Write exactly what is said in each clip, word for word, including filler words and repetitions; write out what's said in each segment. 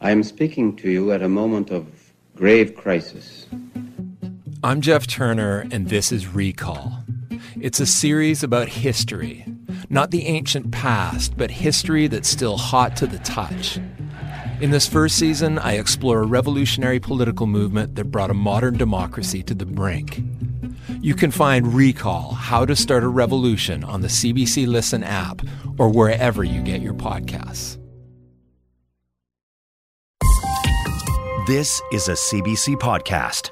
I am speaking to you at a moment of grave crisis. I'm Jeff Turner, and this is Recall. It's a series about history. Not the ancient past, but history that's still hot to the touch. In this first season, I explore a revolutionary political movement that brought a modern democracy to the brink. You can find Recall, How to Start a Revolution on the C B C Listen app or wherever you get your podcasts. This is a C B C podcast.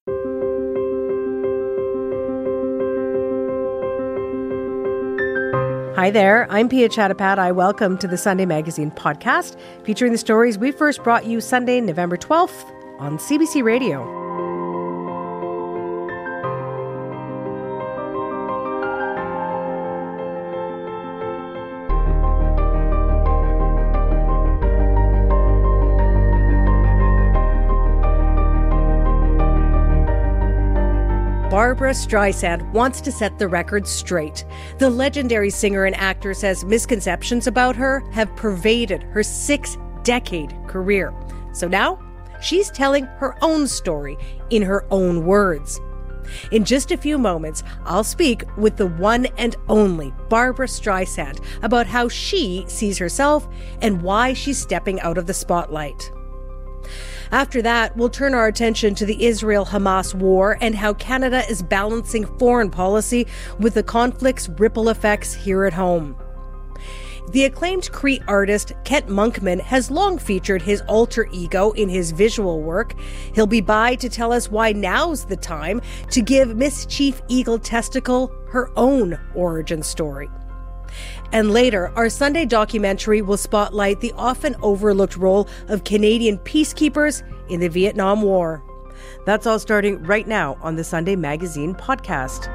Hi there, I'm Pia Chattopadhyay. Welcome to the Sunday Magazine podcast, featuring the stories we first brought you Sunday, November twelfth on C B C Radio. Barbra Streisand wants to set the record straight. The legendary singer and actor says misconceptions about her have pervaded her six-decade career. So now, she's telling her own story in her own words. In just a few moments, I'll speak with the one and only Barbra Streisand about how she sees herself and why she's stepping out of the spotlight. After that, we'll turn our attention to the Israel-Hamas war and how Canada is balancing foreign policy with the conflict's ripple effects here at home. The acclaimed Cree artist Kent Monkman has long featured his alter ego in his visual work. He'll be by to tell us why now's the time to give Miss Chief Eagle Testicle her own origin story. And later, our Sunday documentary will spotlight the often overlooked role of Canadian peacekeepers in the Vietnam War. That's all starting right now on the Sunday Magazine podcast.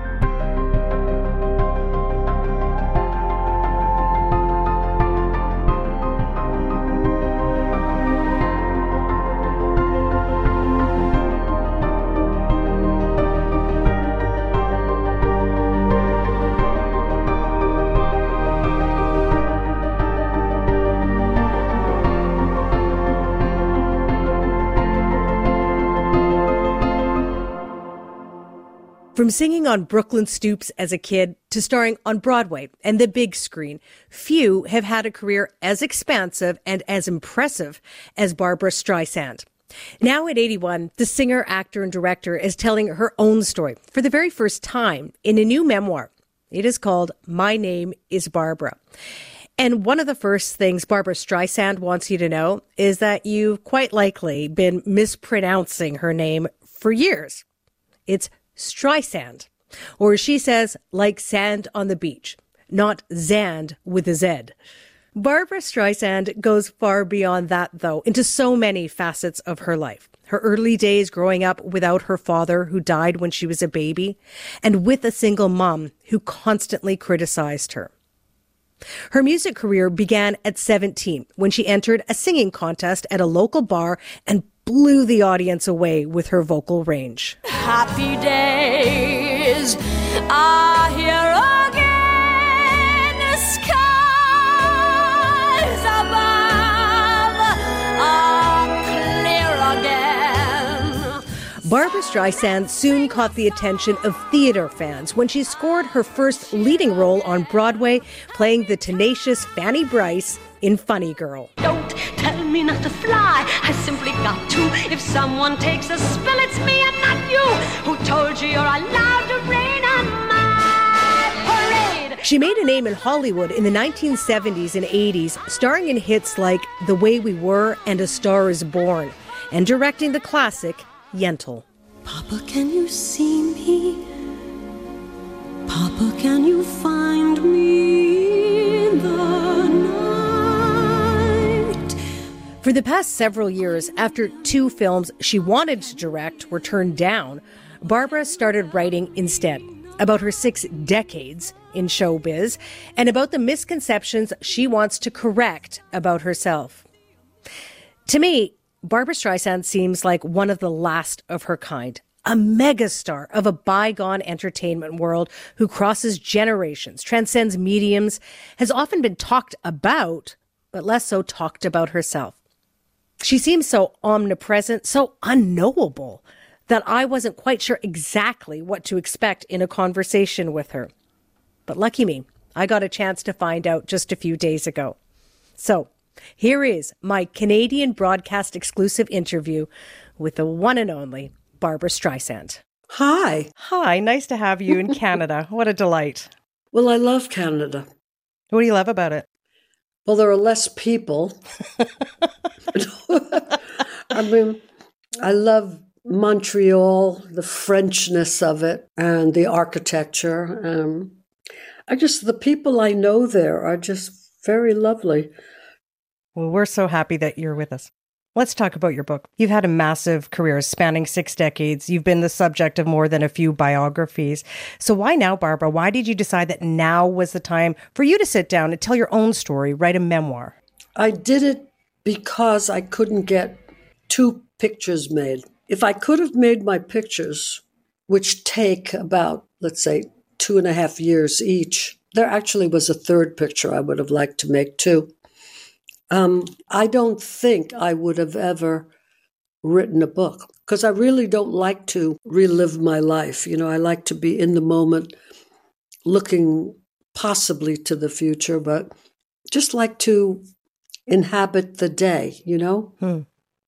From singing on Brooklyn stoops as a kid to starring on Broadway and the big screen, few have had a career as expansive and as impressive as Barbra Streisand. Now at eighty-one, the singer, actor, and director is telling her own story for the very first time in a new memoir. It is called My Name is Barbra. And one of the first things Barbra Streisand wants you to know is that you've quite likely been mispronouncing her name for years. It's Streisand, or as she says, like sand on the beach, not Zand with a Z. Barbra Streisand goes far beyond that, though, into so many facets of her life. Her early days growing up without her father, who died when she was a baby, and with a single mom who constantly criticized her. Her music career began at seventeen when she entered a singing contest at a local bar and blew the audience away with her vocal range. Happy days are here again, the skies above are clear again. Barbra Streisand soon caught the attention of theater fans when she scored her first leading role on Broadway, playing the tenacious Fanny Brice in Funny Girl. Don't tell me not to fly, I simply got to. If someone takes a spill, it's me and not you. Who told you you're allowed to rain on my parade? She made a name in Hollywood in the nineteen seventies and eighties, starring in hits like The Way We Were and A Star Is Born, and directing the classic Yentl. Papa, can you see me? Papa, can you find me in the night? For the past several years, after two films she wanted to direct were turned down, Barbra started writing instead about her six decades in showbiz and about the misconceptions she wants to correct about herself. To me, Barbra Streisand seems like one of the last of her kind, a megastar of a bygone entertainment world who crosses generations, transcends mediums, has often been talked about, but less so talked about herself. She seems so omnipresent, so unknowable, that I wasn't quite sure exactly what to expect in a conversation with her. But lucky me, I got a chance to find out just a few days ago. So here is my Canadian broadcast exclusive interview with the one and only Barbra Streisand. Hi. Hi, nice to have you in Canada. What a delight. Well, I love Canada. What do you love about it? Well, there are less people. I mean, I love Montreal, the Frenchness of it, and the architecture. Um, I just, the people I know there are just very lovely. Well, we're so happy that you're with us. Let's talk about your book. You've had a massive career spanning six decades. You've been the subject of more than a few biographies. So why now, Barbra? Why did you decide that now was the time for you to sit down and tell your own story, write a memoir? I did it because I couldn't get two pictures made. If I could have made my pictures, which take about, let's say, two and a half years each, there actually was a third picture I would have liked to make too. Um, I don't think I would have ever written a book because I really don't like to relive my life. You know, I like to be in the moment, looking possibly to the future, but just like to inhabit the day, you know? Hmm.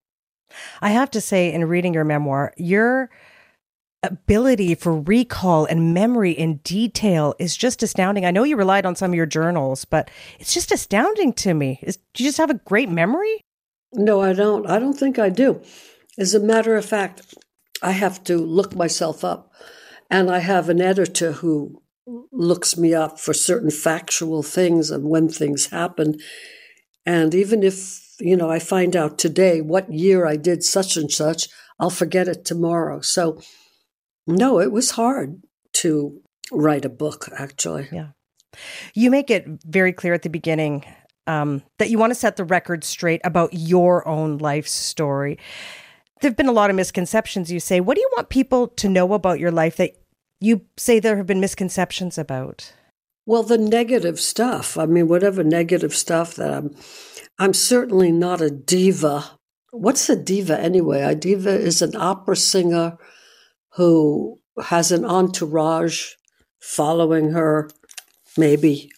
I have to say, in reading your memoir, your ability for recall and memory in detail is just astounding. I know you relied on some of your journals, but it's just astounding to me. Is, do you just have a great memory? No, I don't. I don't think I do. As a matter of fact, I have to look myself up, and I have an editor who looks me up for certain factual things and when things happen. And even if, you know, I find out today what year I did such and such, I'll forget it tomorrow. So no, it was hard to write a book, actually. Yeah. You make it very clear at the beginning um, that you want to set the record straight about your own life story. There have been a lot of misconceptions, you say. What do you want people to know about your life that you say there have been misconceptions about? Well, the negative stuff. I mean, whatever negative stuff that I'm, I'm certainly not a diva. What's a diva anyway? A diva is an opera singer who has an entourage following her, maybe,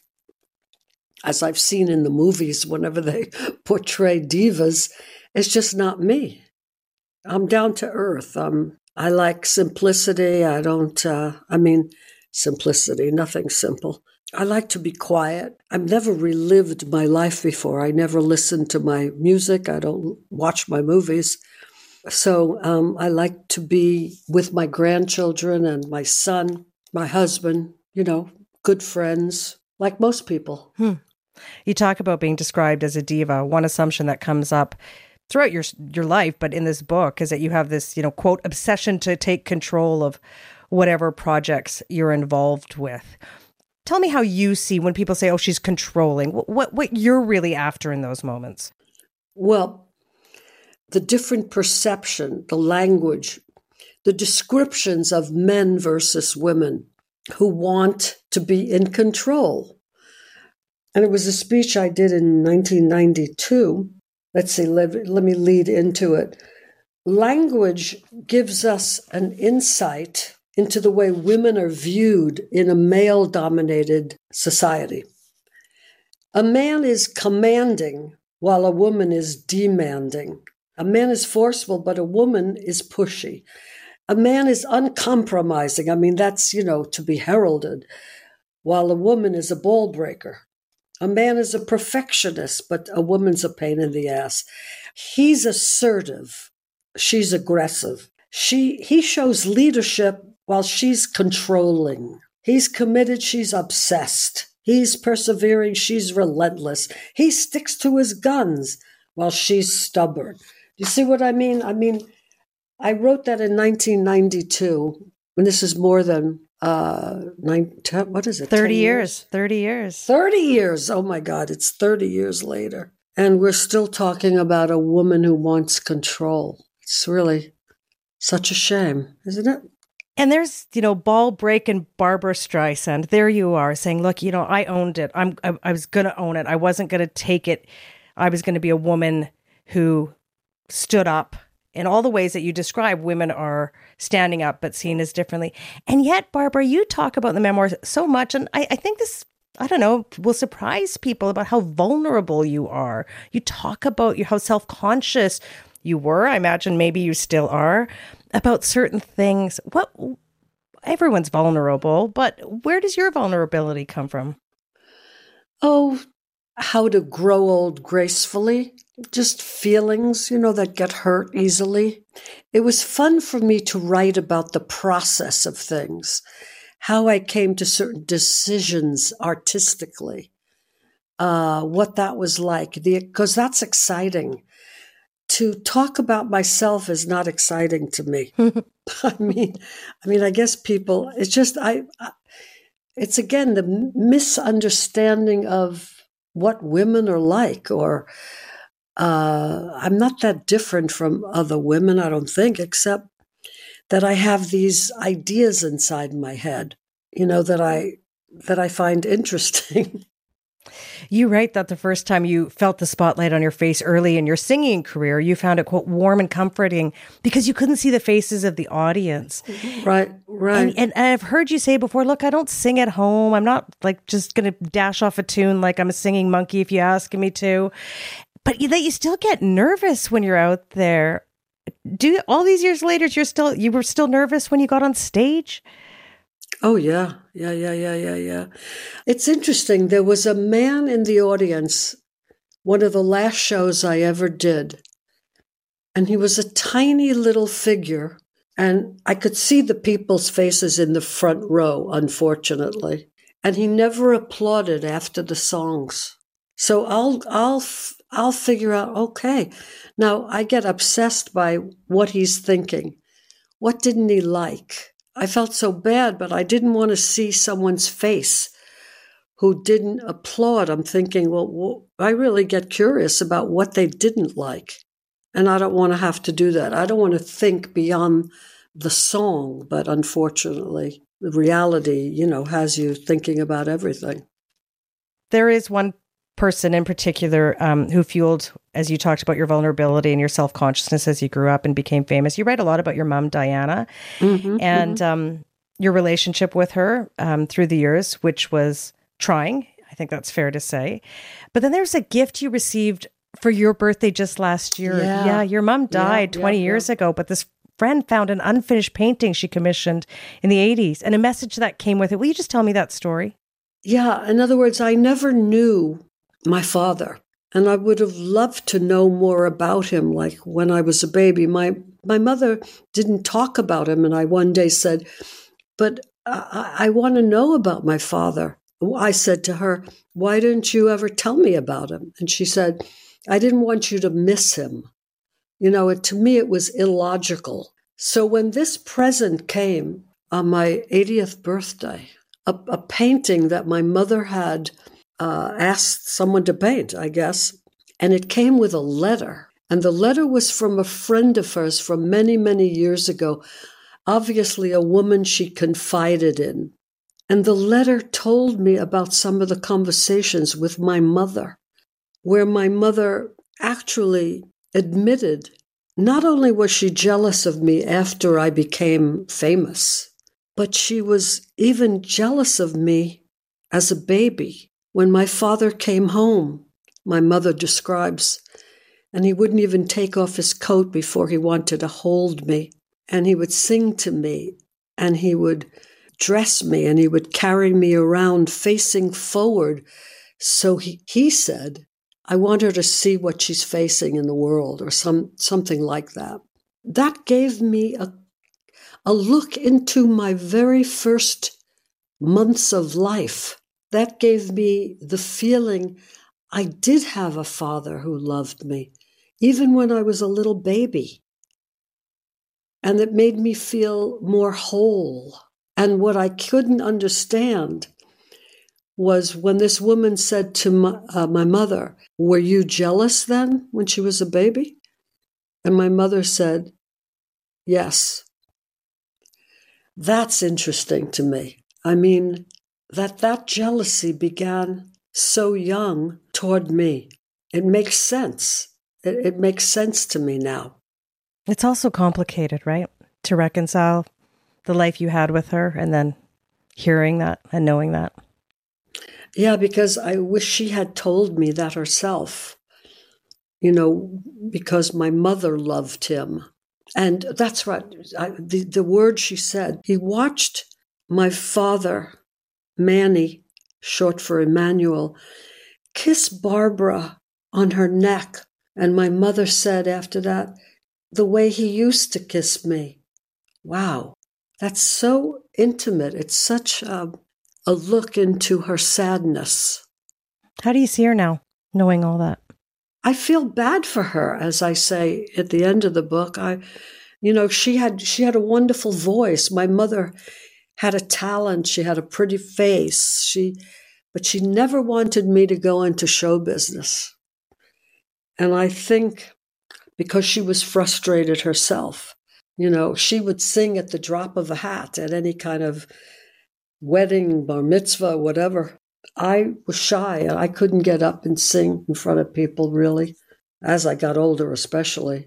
as I've seen in the movies, whenever they portray divas. It's just not me. I'm down to earth. Um, I like simplicity. I don't, uh, I mean, simplicity, nothing simple. I like to be quiet. I've never relived my life before. I never listened to my music. I don't watch my movies. So um, I like to be with my grandchildren and my son, my husband, you know, good friends, like most people. Hmm. You talk about being described as a diva. One assumption that comes up throughout your your life, but in this book, is that you have this, you know, quote, obsession to take control of whatever projects you're involved with. Tell me how you see when people say, oh, she's controlling, what what, what you're really after in those moments. Well, the different perception, the language, the descriptions of men versus women who want to be in control. And it was a speech I did in nineteen ninety-two. Let's see, let, let me lead into it. Language gives us an insight into the way women are viewed in a male-dominated society. A man is commanding while a woman is demanding. A man is forceful, but a woman is pushy. A man is uncompromising. I mean, that's, you know, to be heralded, while a woman is a ball breaker. A man is a perfectionist, but a woman's a pain in the ass. He's assertive. She's aggressive. She, he shows leadership while she's controlling. He's committed. She's obsessed. He's persevering. She's relentless. He sticks to his guns while she's stubborn. You see what I mean? I mean, I wrote that in nineteen ninety-two, and this is more than, uh, nine, ten, what is it? thirty years. thirty years. thirty years. Oh my God, it's thirty years later. And we're still talking about a woman who wants control. It's really such a shame, isn't it? And there's, you know, ball break and Barbra Streisand. There you are saying, look, you know, I owned it. I'm, I, I was going to own it. I wasn't going to take it. I was going to be a woman who stood up in all the ways that you describe. Women are standing up, but seen as differently. And yet, Barbara, you talk about the memoirs so much. And I, I think this, I don't know, will surprise people about how vulnerable you are. You talk about you, how self-conscious you were. I imagine maybe you still are about certain things. What, everyone's vulnerable, but where does your vulnerability come from? Oh, how to grow old gracefully. Just feelings, you know, that get hurt easily. It was fun for me to write about the process of things, how I came to certain decisions artistically, uh, what that was like, because that's exciting. To talk about myself is not exciting to me. I mean, I mean, I guess people, it's just, I, I it's again, the misunderstanding of what women are like, or uh, I'm not that different from other women, I don't think, except that I have these ideas inside my head, you know, that I, that I find interesting. You write that the first time you felt the spotlight on your face early in your singing career, you found it, quote, warm and comforting because you couldn't see the faces of the audience. Right, right. And, and I've heard you say before, look, I don't sing at home. I'm not like just going to dash off a tune like I'm a singing monkey if you ask me to. But you, that you still get nervous when you're out there. Do all these years later, you're still you were still nervous when you got on stage? Oh, yeah. Yeah, yeah, yeah, yeah, yeah. It's interesting. There was a man in the audience, one of the last shows I ever did, and he was a tiny little figure, and I could see the people's faces in the front row, unfortunately, and he never applauded after the songs. So I'll, I'll, I'll figure out, okay, now I get obsessed by what he's thinking. What didn't he like? I felt so bad, but I didn't want to see someone's face who didn't applaud. I'm thinking, well, well, I really get curious about what they didn't like. And I don't want to have to do that. I don't want to think beyond the song, but unfortunately, the reality, you know, has you thinking about everything. There is one person in particular um, who fueled, as you talked about, your vulnerability and your self-consciousness as you grew up and became famous. You write a lot about your mom, Diana, mm-hmm, and mm-hmm. Um, your relationship with her um, through the years, which was trying. I think that's fair to say. But then there's a gift you received for your birthday just last year. Yeah, yeah your mom died yeah, twenty yeah, years yeah. ago, but this friend found an unfinished painting she commissioned in the eighties and a message that came with it. Will you just tell me that story? Yeah. In other words, I never knew my father, and I would have loved to know more about him. Like when I was a baby, my my mother didn't talk about him, and I one day said, but I, I want to know about my father. I said to her, why didn't you ever tell me about him? And she said, I didn't want you to miss him. You know, it, to me, it was illogical. So when this present came on my eightieth birthday, a, a painting that my mother had Uh, asked someone to paint, I guess, and it came with a letter. And the letter was from a friend of hers from many, many years ago, obviously a woman she confided in. And the letter told me about some of the conversations with my mother, where my mother actually admitted not only was she jealous of me after I became famous, but she was even jealous of me as a baby. When my father came home, my mother describes, and he wouldn't even take off his coat before he wanted to hold me, and he would sing to me, and he would dress me, and he would carry me around facing forward. So he, he said, I want her to see what she's facing in the world, or some something like that. That gave me a, a look into my very first months of life. That gave me the feeling I did have a father who loved me, even when I was a little baby. And it made me feel more whole. And what I couldn't understand was when this woman said to my, uh, my mother, were you jealous then when she was a baby? And my mother said, yes. That's interesting to me. I mean, that that jealousy began so young toward me. It makes sense. It, it makes sense to me now. It's also complicated, right? To reconcile the life you had with her and then hearing that and knowing that. Yeah, because I wish she had told me that herself, you know, because my mother loved him. And that's right. I, the, the word she said, he watched my father, Manny, short for Emmanuel, kiss Barbara on her neck. And my mother said after that, the way he used to kiss me. Wow, that's so intimate. It's such a, a look into her sadness. How do you see her now, knowing all that? I feel bad for her, as I say at the end of the book. I, you know, she had she had a wonderful voice. My mother had a talent. She had a pretty face. She, but she never wanted me to go into show business. And I think because she was frustrated herself, you know, she would sing at the drop of a hat at any kind of wedding, bar mitzvah, whatever. I was shy and I couldn't get up and sing in front of people, really, as I got older, especially.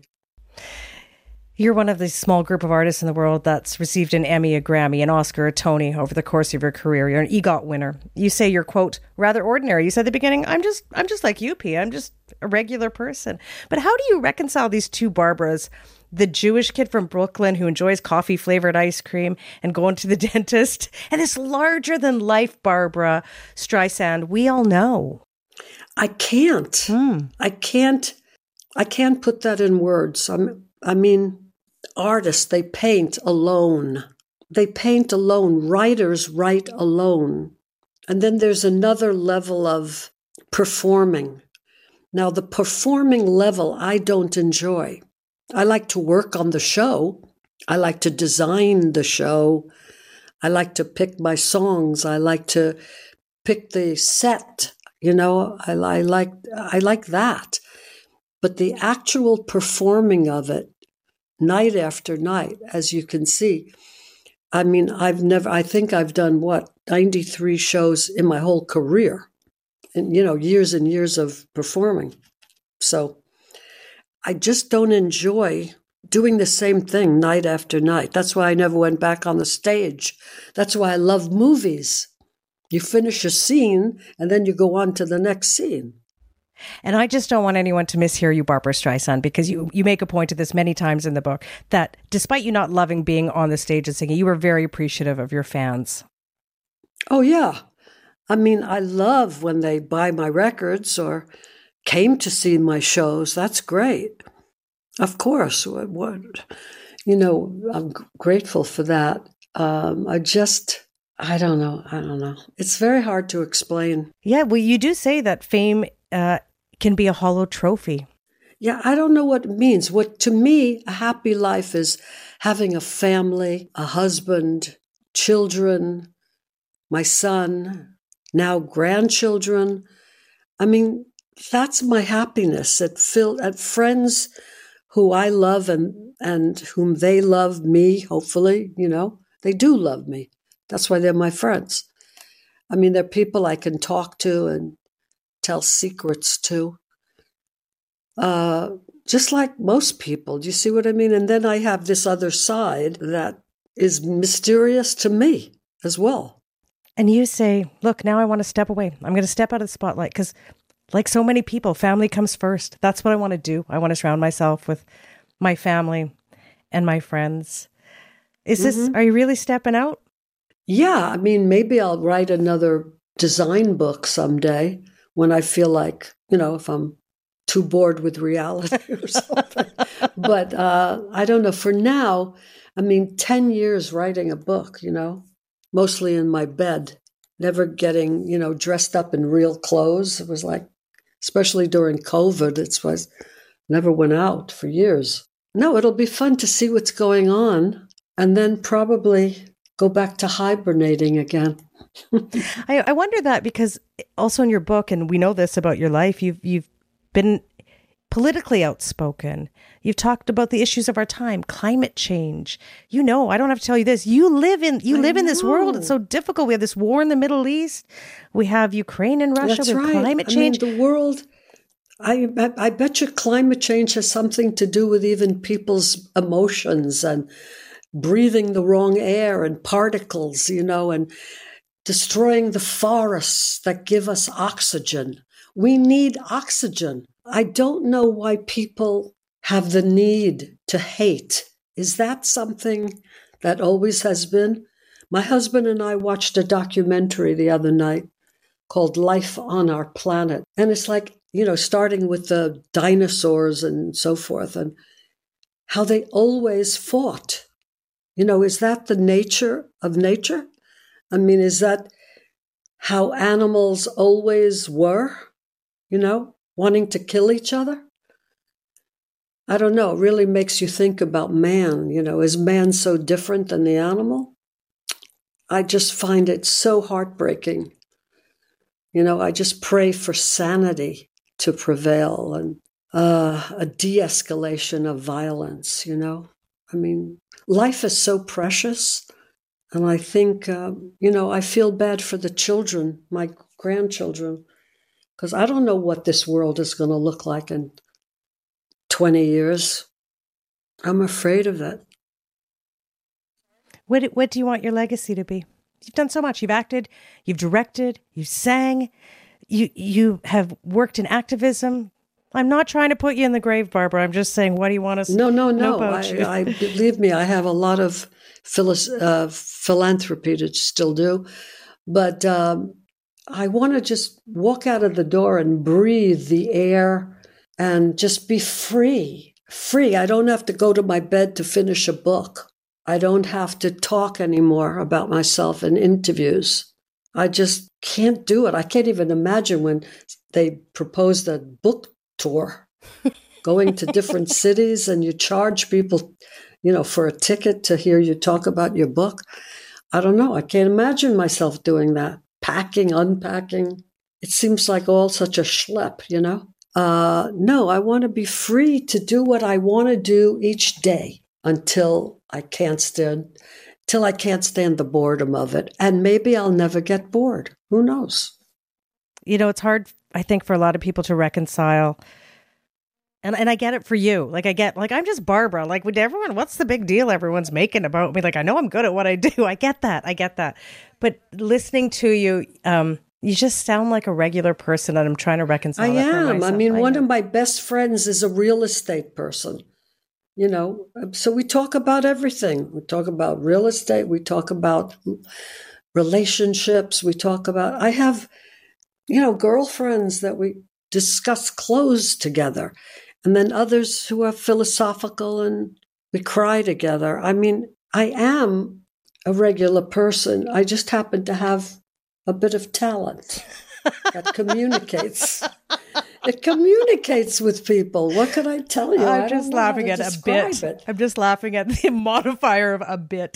You're one of the small group of artists in the world that's received an Emmy, a Grammy, an Oscar, a Tony over the course of your career. You're an EGOT winner. You say you're, quote, rather ordinary. You said at the beginning, I'm just I'm just like you, P. I'm just a regular person. But how do you reconcile these two Barbaras? The Jewish kid from Brooklyn who enjoys coffee-flavored ice cream and going to the dentist, and this larger-than-life Barbara Streisand we all know. I can't. Hmm. I can't. I can't put that in words. I'm, I mean, artists, they paint alone. They paint alone. Writers write alone. And then there's another level of performing. Now, the performing level I don't enjoy. I like to work on the show. I like to design the show. I like to pick my songs. I like to pick the set. You know, I, I like I like that. But the actual performing of it, night after night, as you can see, I mean, I've never. I think I've done what ninety-three shows in my whole career, and you know, years and years of performing. So I just don't enjoy doing the same thing night after night. That's why I never went back on the stage. That's why I love movies. You finish a scene and then you go on to the next scene. And I just don't want anyone to mishear you, Barbra Streisand, because you, you make a point of this many times in the book, that despite you not loving being on the stage and singing, you were very appreciative of your fans. Oh, yeah. I mean, I love when they buy my records or came to see my shows. That's great. Of course. What, what you know, I'm grateful for that. Um, I just, I don't know. I don't know. It's very hard to explain. Yeah, well, you do say that fame uh, can be a hollow trophy. Yeah, I don't know what it means. What, to me, a happy life is having a family, a husband, children, my son, now grandchildren. I mean, that's my happiness. At Phil, at friends who I love and and whom they love me. Hopefully, you know, they do love me. That's why they're my friends. I mean, they're people I can talk to and tell secrets to. Uh, just like most people. Do you see what I mean? And then I have this other side that is mysterious to me as well. And you say, "Look, now I want to step away. I'm going to step out of the spotlight because." Like so many people, family comes first. That's what I want to do. I want to surround myself with my family and my friends. Is mm-hmm. this, are you really stepping out? Yeah. I mean, maybe I'll write another design book someday when I feel like, you know, if I'm too bored with reality or something. But uh, I don't know. For now, I mean, ten years writing a book, you know, mostly in my bed, never getting, you know, dressed up in real clothes. It was like, especially during COVID, it was never went out for years. No, it'll be fun to see what's going on and then probably go back to hibernating again. I, I wonder that because also in your book, and we know this about your life, you've you've been politically outspoken. You've talked about the issues of our time, climate change. You know, I don't have to tell you this. You live in you I live know. in this world. It's so difficult. We have this war in the Middle East. We have Ukraine and Russia. That's we have right. climate change. I mean, the world, I, I bet you climate change has something to do with even people's emotions and breathing the wrong air and particles, you know, and destroying the forests that give us oxygen. We need oxygen. I don't know why people have the need to hate. Is that something that always has been? My husband and I watched a documentary the other night called Life on Our Planet. And it's like, you know, starting with the dinosaurs and so forth, and how they always fought. You know, is that the nature of nature? I mean, is that how animals always were, you know, wanting to kill each other? I don't know. It really makes you think about man. You know, is man so different than the animal? I just find it so heartbreaking. You know, I just pray for sanity to prevail and uh, a de-escalation of violence, you know? I mean, life is so precious. And I think, uh, you know, I feel bad for the children, my grandchildren, because I don't know what this world is going to look like in twenty years. I'm afraid of it. What What do you want your legacy to be? You've done so much. You've acted, you've directed, you sang, you you have worked in activism. I'm not trying to put you in the grave, Barbara. I'm just saying, what do you want us to No, no, know no. about I, you? I believe me, I have a lot of philis- uh, philanthropy to still do, but um, I want to just walk out of the door and breathe the air and just be free. Free. I don't have to go to my bed to finish a book. I don't have to talk anymore about myself in interviews. I just can't do it. I can't even imagine when they proposed a book tour, going to different cities and you charge people, you know, for a ticket to hear you talk about your book. I don't know. I can't imagine myself doing that. Packing, unpacking. It seems like all such a schlep, you know? Uh, no, I want to be free to do what I want to do each day until I can't stand, till I can't stand the boredom of it. And maybe I'll never get bored. Who knows? You know, it's hard, I think, for a lot of people to reconcile. And and I get it for you. Like, I get, like, I'm just Barbara. Like, with everyone, what's the big deal everyone's making about me? Like, I know I'm good at what I do. I get that. I get that. But listening to you, um, you just sound like a regular person, and I'm trying to reconcile I that for am. myself. I mean, I one am. of my best friends is a real estate person. You know, so we talk about everything. We talk about real estate. We talk about relationships. We talk about, I have, you know, girlfriends that we discuss clothes together. And then others who are philosophical and we cry together. I mean, I am a regular person. I just happen to have a bit of talent that communicates. It communicates with people. What can I tell you? I'm I just don't know how laughing to at a describe bit. it. I'm just laughing at the modifier of a bit.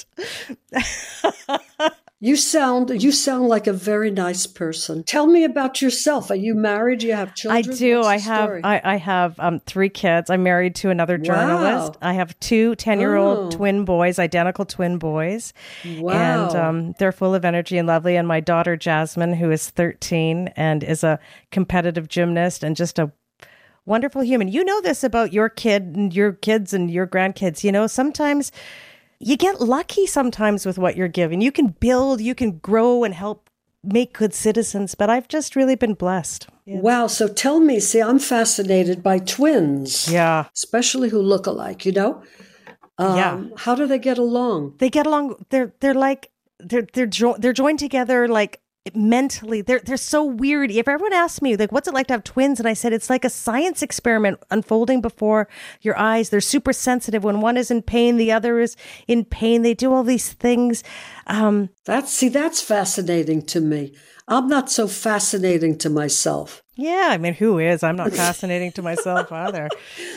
You sound you sound like a very nice person. Tell me about yourself. Are you married? Do you have I children? do. What's I the have story? I, I have um, three kids. I'm married to another journalist. Wow. I have two ten-year-old Oh. twin boys, identical twin boys. Wow. And um, they're full of energy and lovely. And my daughter, Jasmine, who is thirteen and is a competitive gymnast and just a wonderful human. You know this about your kid and your kids and your grandkids. You know, sometimes you get lucky sometimes with what you're given. You can build, you can grow and help make good citizens, but I've just really been blessed. Yeah. Wow. So tell me, see, I'm fascinated by twins. Yeah. Especially who look alike, you know? Um, Yeah. How do they get along? They get along. They're, they're like, they're, they're, jo- they're joined together like mentally. They're, they're so weird. If everyone asks me, like, what's it like to have twins? And I said, it's like a science experiment unfolding before your eyes. They're super sensitive. When one is in pain, the other is in pain. They do all these things. Um, That's, see, that's fascinating to me. I'm not so fascinating to myself. yeah. I mean, who is? I'm not fascinating to myself either.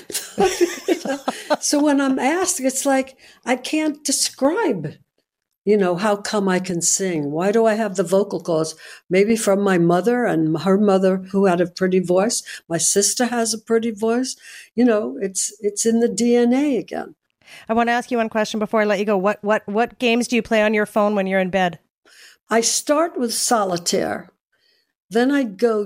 So when I'm asked, it's like, I can't describe, you know, how come I can sing? Why do I have the vocal cords? Maybe from my mother and her mother who had a pretty voice. My sister has a pretty voice. You know, it's it's in the D N A again. I want to ask you one question before I let you go. What, what, what games do you play on your phone when you're in bed? I start with solitaire. Then I'd go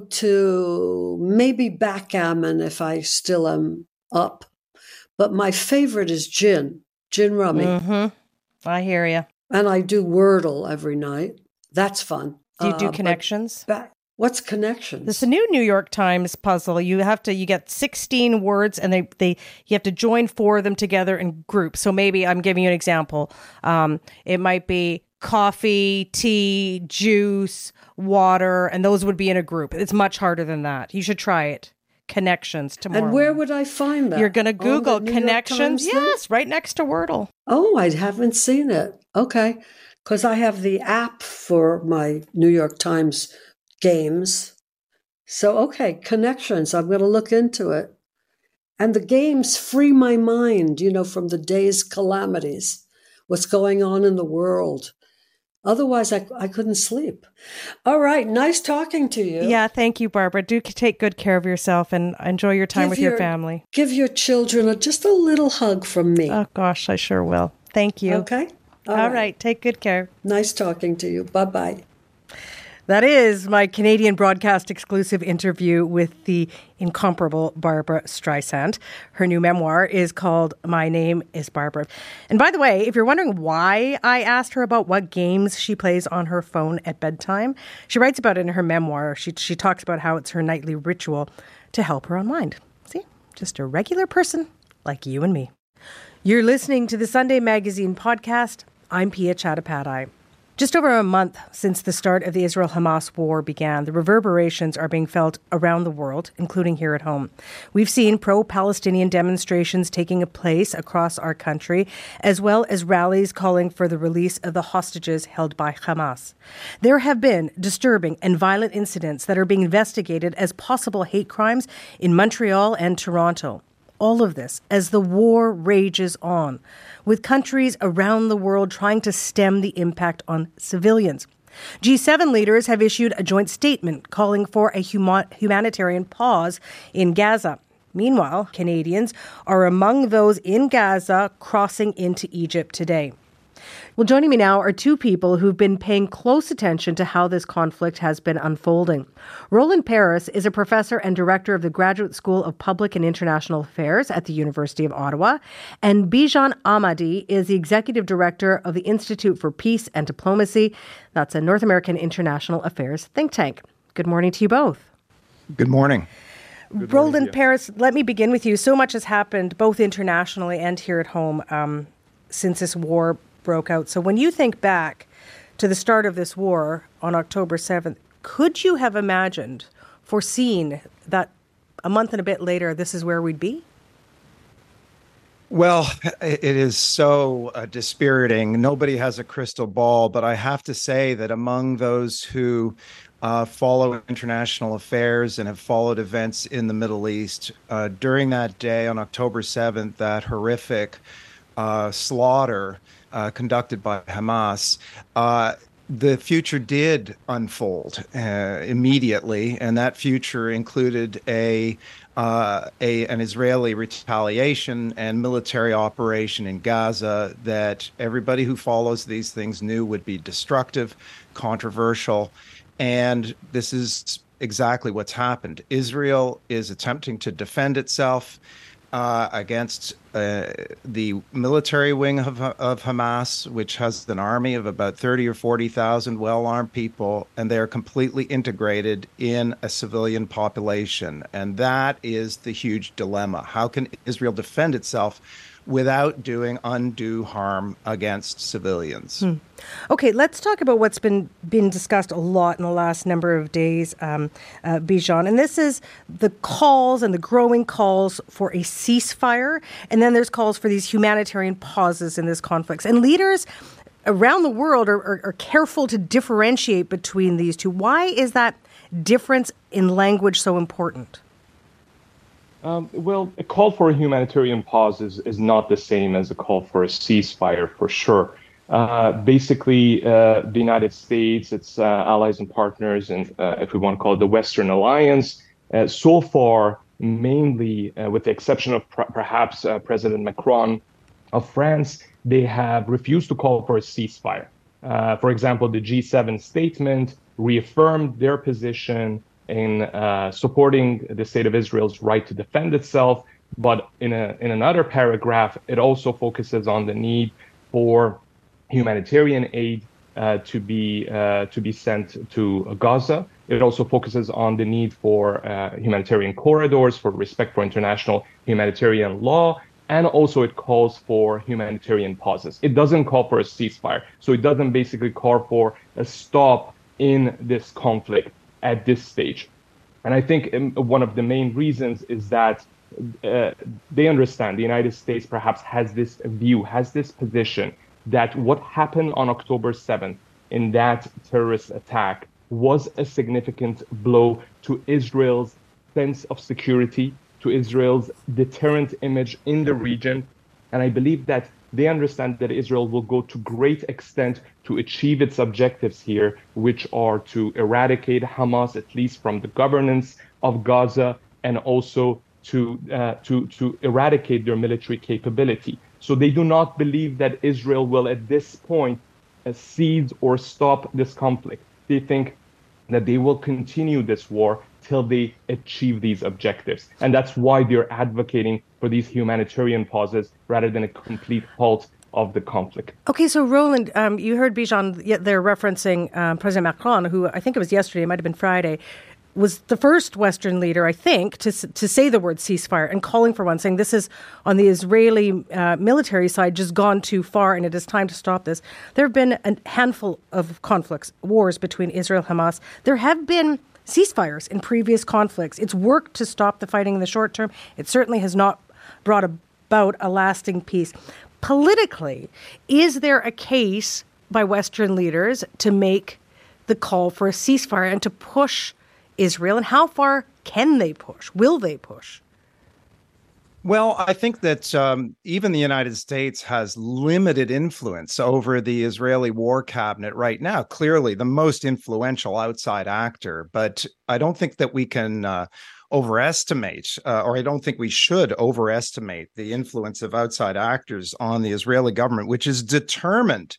to maybe backgammon if I still am up. But my favorite is gin, gin rummy. Mm-hmm. I hear you. And I do Wordle every night. That's fun. Do you do Uh, connections? but back, what's connections? This is a new New York Times puzzle. You have to, you get sixteen words and they, they, you have to join four of them together in groups. So maybe I'm giving you an example. Um, it might be coffee, tea, juice, water, and those would be in a group. It's much harder than that. You should try it. Connections tomorrow. And where would I find that? You're going to On the Google New York connections. Times thing? Yes, right next to Wordle. Oh, I haven't seen it. Okay. Because I have the app for my New York Times games. So, okay, connections. I'm going to look into it. And the games free my mind, you know, from the day's calamities, what's going on in the world. Otherwise, I, I couldn't sleep. All right. Nice talking to you. Yeah, thank you, Barbara. Do take good care of yourself and enjoy your time Give with your, your- family. Give your children a, just a little hug from me. Oh, gosh, I sure will. Thank you. Okay? All right. Take good care. Nice talking to you. Bye-bye. That is my Canadian broadcast exclusive interview with the incomparable Barbara Streisand. Her new memoir is called My Name is Barbara. And by the way, if you're wondering why I asked her about what games she plays on her phone at bedtime, she writes about it in her memoir. She, she talks about how it's her nightly ritual to help her unwind. See, just a regular person like you and me. You're listening to the Sunday Magazine podcast. I'm Pia Chattopadhyay. Just over a month since the start of the Israel-Hamas war began, the reverberations are being felt around the world, including here at home. We've seen pro-Palestinian demonstrations taking place across our country, as well as rallies calling for the release of the hostages held by Hamas. There have been disturbing and violent incidents that are being investigated as possible hate crimes in Montreal and Toronto. All of this as the war rages on, with countries around the world trying to stem the impact on civilians. G seven leaders have issued a joint statement calling for a huma- humanitarian pause in Gaza. Meanwhile, Canadians are among those in Gaza crossing into Egypt today. Well, joining me now are two people who've been paying close attention to how this conflict has been unfolding. Roland Paris is a professor and director of the Graduate School of Public and International Affairs at the University of Ottawa, and Bijan Ahmadi is the executive director of the Institute for Peace and Diplomacy. That's a North American International Affairs think tank. Good morning to you both. Good morning. Good Roland morning, Paris, let me begin with you. So much has happened both internationally and here at home um, since this war broke out. So when you think back to the start of this war on October seventh, could you have imagined, foreseen that a month and a bit later, this is where we'd be? Well, it is so uh, dispiriting. Nobody has a crystal ball, but I have to say that among those who uh, follow international affairs and have followed events in the Middle East, uh, during that day on October seventh, that horrific uh, slaughter Uh, conducted by Hamas, uh, the future did unfold uh, immediately, and that future included a, uh, a an Israeli retaliation and military operation in Gaza that everybody who follows these things knew would be destructive, controversial, and this is exactly what's happened. Israel is attempting to defend itself Uh, against uh, the military wing of, of Hamas, which has an army of about thirty or forty thousand well-armed people, and they are completely integrated in a civilian population. And that is the huge dilemma. How can Israel defend itself without doing undue harm against civilians? Hmm. Okay, let's talk about what's been been discussed a lot in the last number of days, um, uh, Bijan. And this is the calls and the growing calls for a ceasefire. And then there's calls for these humanitarian pauses in this conflict. And leaders around the world are, are, are careful to differentiate between these two. Why is that difference in language so important? Um, well, a call for a humanitarian pause is, is not the same as a call for a ceasefire, for sure. Uh, basically, uh, the United States, its uh, allies and partners, and uh, if we want to call it the Western Alliance, uh, so far, mainly uh, with the exception of pr- perhaps uh, President Macron of France, they have refused to call for a ceasefire. Uh, for example, the G seven statement reaffirmed their position in uh, supporting the state of Israel's right to defend itself. But in a in another paragraph, it also focuses on the need for humanitarian aid uh, to be uh, to be sent to Gaza. It also focuses on the need for uh, humanitarian corridors, for respect for international humanitarian law, and also it calls for humanitarian pauses. It doesn't call for a ceasefire, so it doesn't basically call for a stop in this conflict at this stage. And I think um, one of the main reasons is that uh, they understand, the United States perhaps has this view, has this position that what happened on October seventh in that terrorist attack was a significant blow to Israel's sense of security, to Israel's deterrent image in the region. And I believe that they understand that Israel will go to great extent to achieve its objectives here, which are to eradicate Hamas, at least from the governance of Gaza, and also to uh, to to eradicate their military capability. So they do not believe that Israel will, at this point, uh, cede or stop this conflict. They think that they will continue this war till they achieve these objectives. And that's why they're advocating for these humanitarian pauses rather than a complete halt of the conflict. Okay, so Roland, um, you heard Bijan, they're referencing um, President Macron, who I think it was yesterday, it might have been Friday, was the first Western leader, I think, to to say the word ceasefire and calling for one, saying this is, on the Israeli uh, military side, just gone too far and it is time to stop this. There have been a handful of conflicts, wars between Israel and Hamas. There have been ceasefires in previous conflicts. It's worked to stop the fighting in the short term. It certainly has not brought about a lasting peace. Politically, is there a case by Western leaders to make the call for a ceasefire and to push Israel, and how far can they push? Will they push? Well, I think that um, even the United States has limited influence over the Israeli war cabinet right now, clearly the most influential outside actor. But I don't think that we can uh, overestimate, uh, or I don't think we should overestimate the influence of outside actors on the Israeli government, which is determined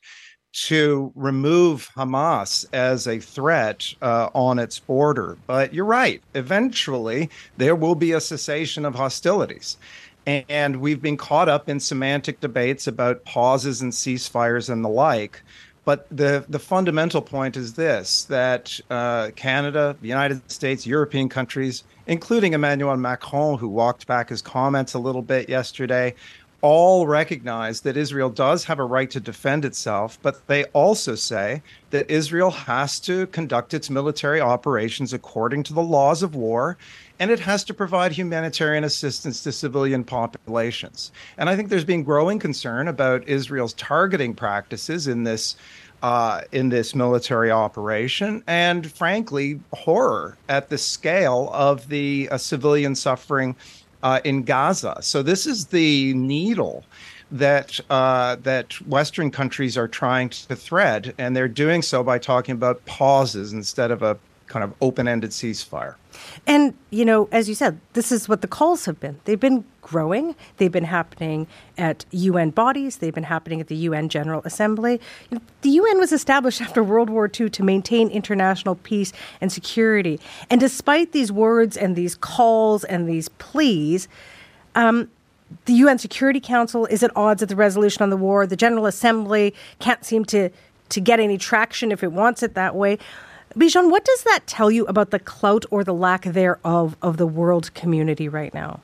to remove Hamas as a threat uh, on its border. But you're right, eventually there will be a cessation of hostilities. And we've been caught up in semantic debates about pauses and ceasefires and the like. But the, the fundamental point is this, that uh, Canada, the United States, European countries, including Emmanuel Macron, who walked back his comments a little bit yesterday, all recognize that Israel does have a right to defend itself, but they also say that Israel has to conduct its military operations according to the laws of war, and it has to provide humanitarian assistance to civilian populations. And I think there's been growing concern about Israel's targeting practices in this uh, in this military operation, and frankly, horror at the scale of the uh, civilian suffering Uh, in Gaza. So this is the needle that uh, that Western countries are trying to thread, and they're doing so by talking about pauses instead of a kind of open-ended ceasefire. And, you know, as you said, this is what the calls have been. They've been growing. They've been happening at U N bodies. They've been happening at the U N General Assembly. You know, the U N was established after World War Two to maintain international peace and security. And despite these words and these calls and these pleas, um, the U N Security Council is at odds with the resolution on the war. The General Assembly can't seem to, to get any traction if it wants it that way. Bijan, what does that tell you about the clout or the lack thereof of the world community right now?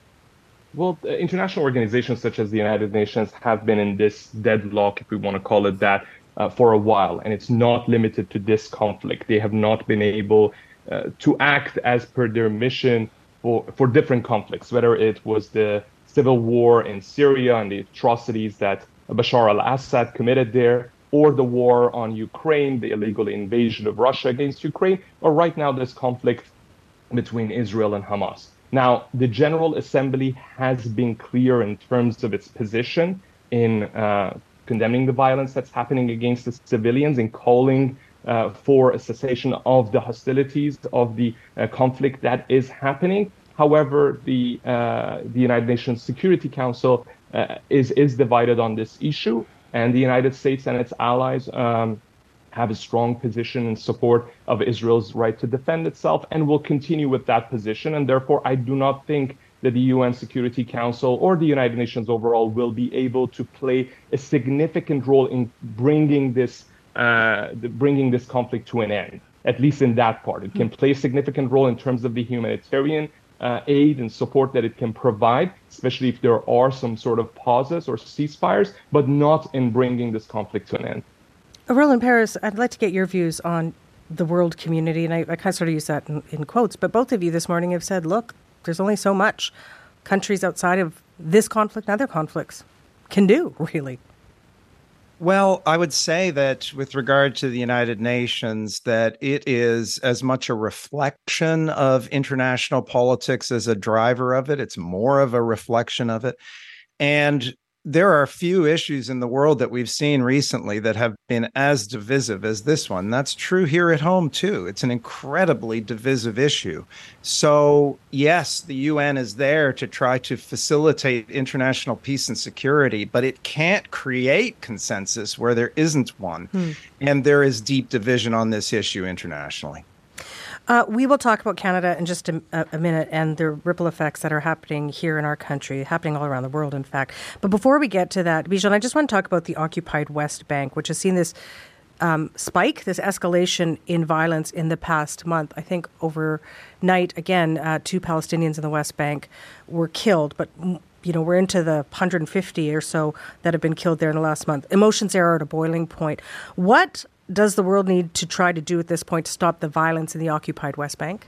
Well, international organizations such as the United Nations have been in this deadlock, if we want to call it that, uh, for a while. And it's not limited to this conflict. They have not been able uh, to act as per their mission for, for different conflicts, whether it was the civil war in Syria and the atrocities that Bashar al-Assad committed there, or the war on Ukraine, the illegal invasion of Russia against Ukraine, or right now this conflict between Israel and Hamas. Now, the General Assembly has been clear in terms of its position in uh, condemning the violence that's happening against the civilians and calling uh, for a cessation of the hostilities, of the uh, conflict that is happening. However, the uh, the United Nations Security Council uh, is is divided on this issue. And the United States and its allies um, have a strong position in support of Israel's right to defend itself and will continue with that position. And therefore, I do not think that the U N Security Council or the United Nations overall will be able to play a significant role in bringing this uh, bringing this conflict to an end, at least in that part. It can play a significant role in terms of the humanitarian uh, aid and support that it can provide, especially if there are some sort of pauses or ceasefires, but not in bringing this conflict to an end. Roland Paris, I'd like to get your views on the world community, and I, I kind of sort of use that in, in quotes, but both of you this morning have said, look, there's only so much countries outside of this conflict and other conflicts can do, really. Well, I would say that with regard to the United Nations, that it is as much a reflection of international politics as a driver of it. It's more of a reflection of it. And there are a few issues in the world that we've seen recently that have been as divisive as this one. That's true here at home, too. It's an incredibly divisive issue. So, yes, the U N is there to try to facilitate international peace and security, but it can't create consensus where there isn't one. Hmm. And there is deep division on this issue internationally. Uh, we will talk about Canada in just a, a minute and the ripple effects that are happening here in our country, happening all around the world, in fact. But before we get to that, Bijan, I just want to talk about the occupied West Bank, which has seen this um, spike, this escalation in violence in the past month. I think overnight, again, uh, two Palestinians in the West Bank were killed, but you know, we're into the one hundred fifty or so that have been killed there in the last month. Emotions there are at a boiling point. What does the world need to try to do at this point to stop the violence in the occupied West Bank?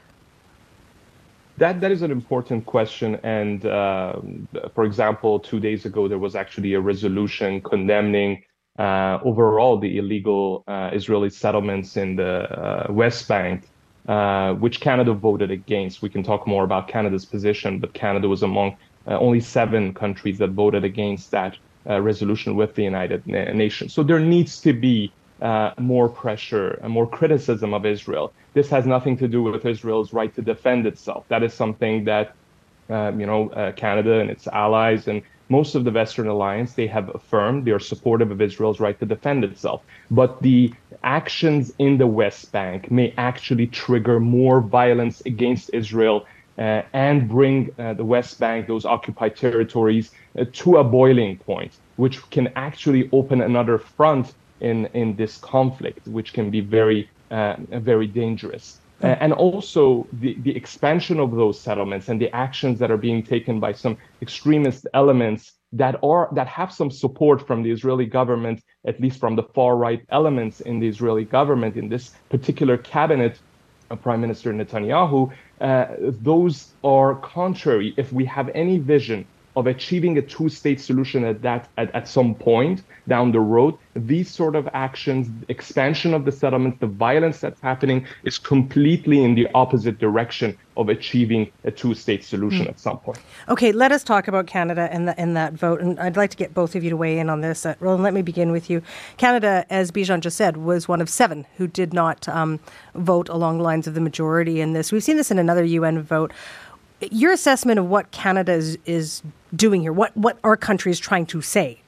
That that is an important question. And uh, for example, two days ago, there was actually a resolution condemning uh, overall the illegal uh, Israeli settlements in the uh, West Bank, uh, which Canada voted against. We can talk more about Canada's position, but Canada was among uh, only seven countries that voted against that uh, resolution with the United Na- Nations. So there needs to be Uh, more pressure and more criticism of Israel. This has nothing to do with Israel's right to defend itself. That is something that, um, you know, uh, Canada and its allies and most of the Western alliance, they have affirmed they are supportive of Israel's right to defend itself. But the actions in the West Bank may actually trigger more violence against Israel uh, and bring uh, the West Bank, those occupied territories, uh, to a boiling point, which can actually open another front in in this conflict, which can be very uh, very dangerous. Uh, and also the, the expansion of those settlements and the actions that are being taken by some extremist elements that are that have some support from the Israeli government, at least from the far right elements in the Israeli government, in this particular cabinet of Prime Minister Netanyahu, uh, those are contrary. If we have any vision of achieving a two-state solution at that at, at some point down the road, these sort of actions, expansion of the settlements, the violence that's happening is completely in the opposite direction of achieving a two-state solution mm. at some point. Okay, let us talk about Canada and, the, and that vote. And I'd like to get both of you to weigh in on this. Uh, Roland, let me begin with you. Canada, as Bijan just said, was one of seven who did not um, vote along the lines of the majority in this. We've seen this in another U N vote. Your assessment of what Canada is, is doing here, what, what our country is trying to say?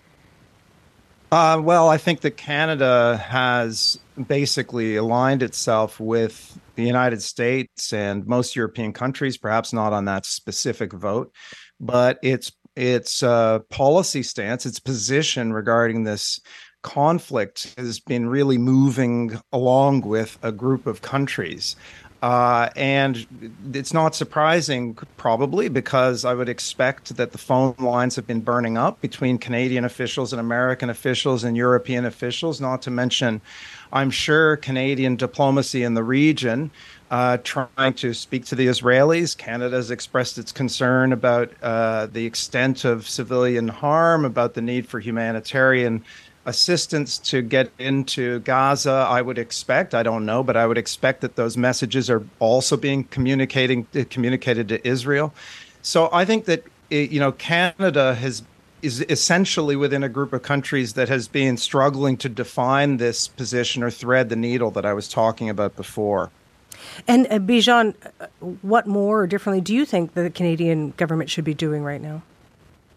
Uh, well, I think that Canada has basically aligned itself with the United States and most European countries, perhaps not on that specific vote, but its its uh, policy stance, its position regarding this conflict has been really moving along with a group of countries. Uh, and it's not surprising, probably, because I would expect that the phone lines have been burning up between Canadian officials and American officials and European officials, not to mention, I'm sure, Canadian diplomacy in the region, uh, trying to speak to the Israelis. Canada has expressed its concern about uh, the extent of civilian harm, about the need for humanitarian assistance to get into Gaza. I would expect, I don't know, but I would expect that those messages are also being communicating communicated to Israel. So I think that, you know, Canada has is essentially within a group of countries that has been struggling to define this position or thread the needle that I was talking about before. And uh, Bijan, what more or differently do you think the Canadian government should be doing right now?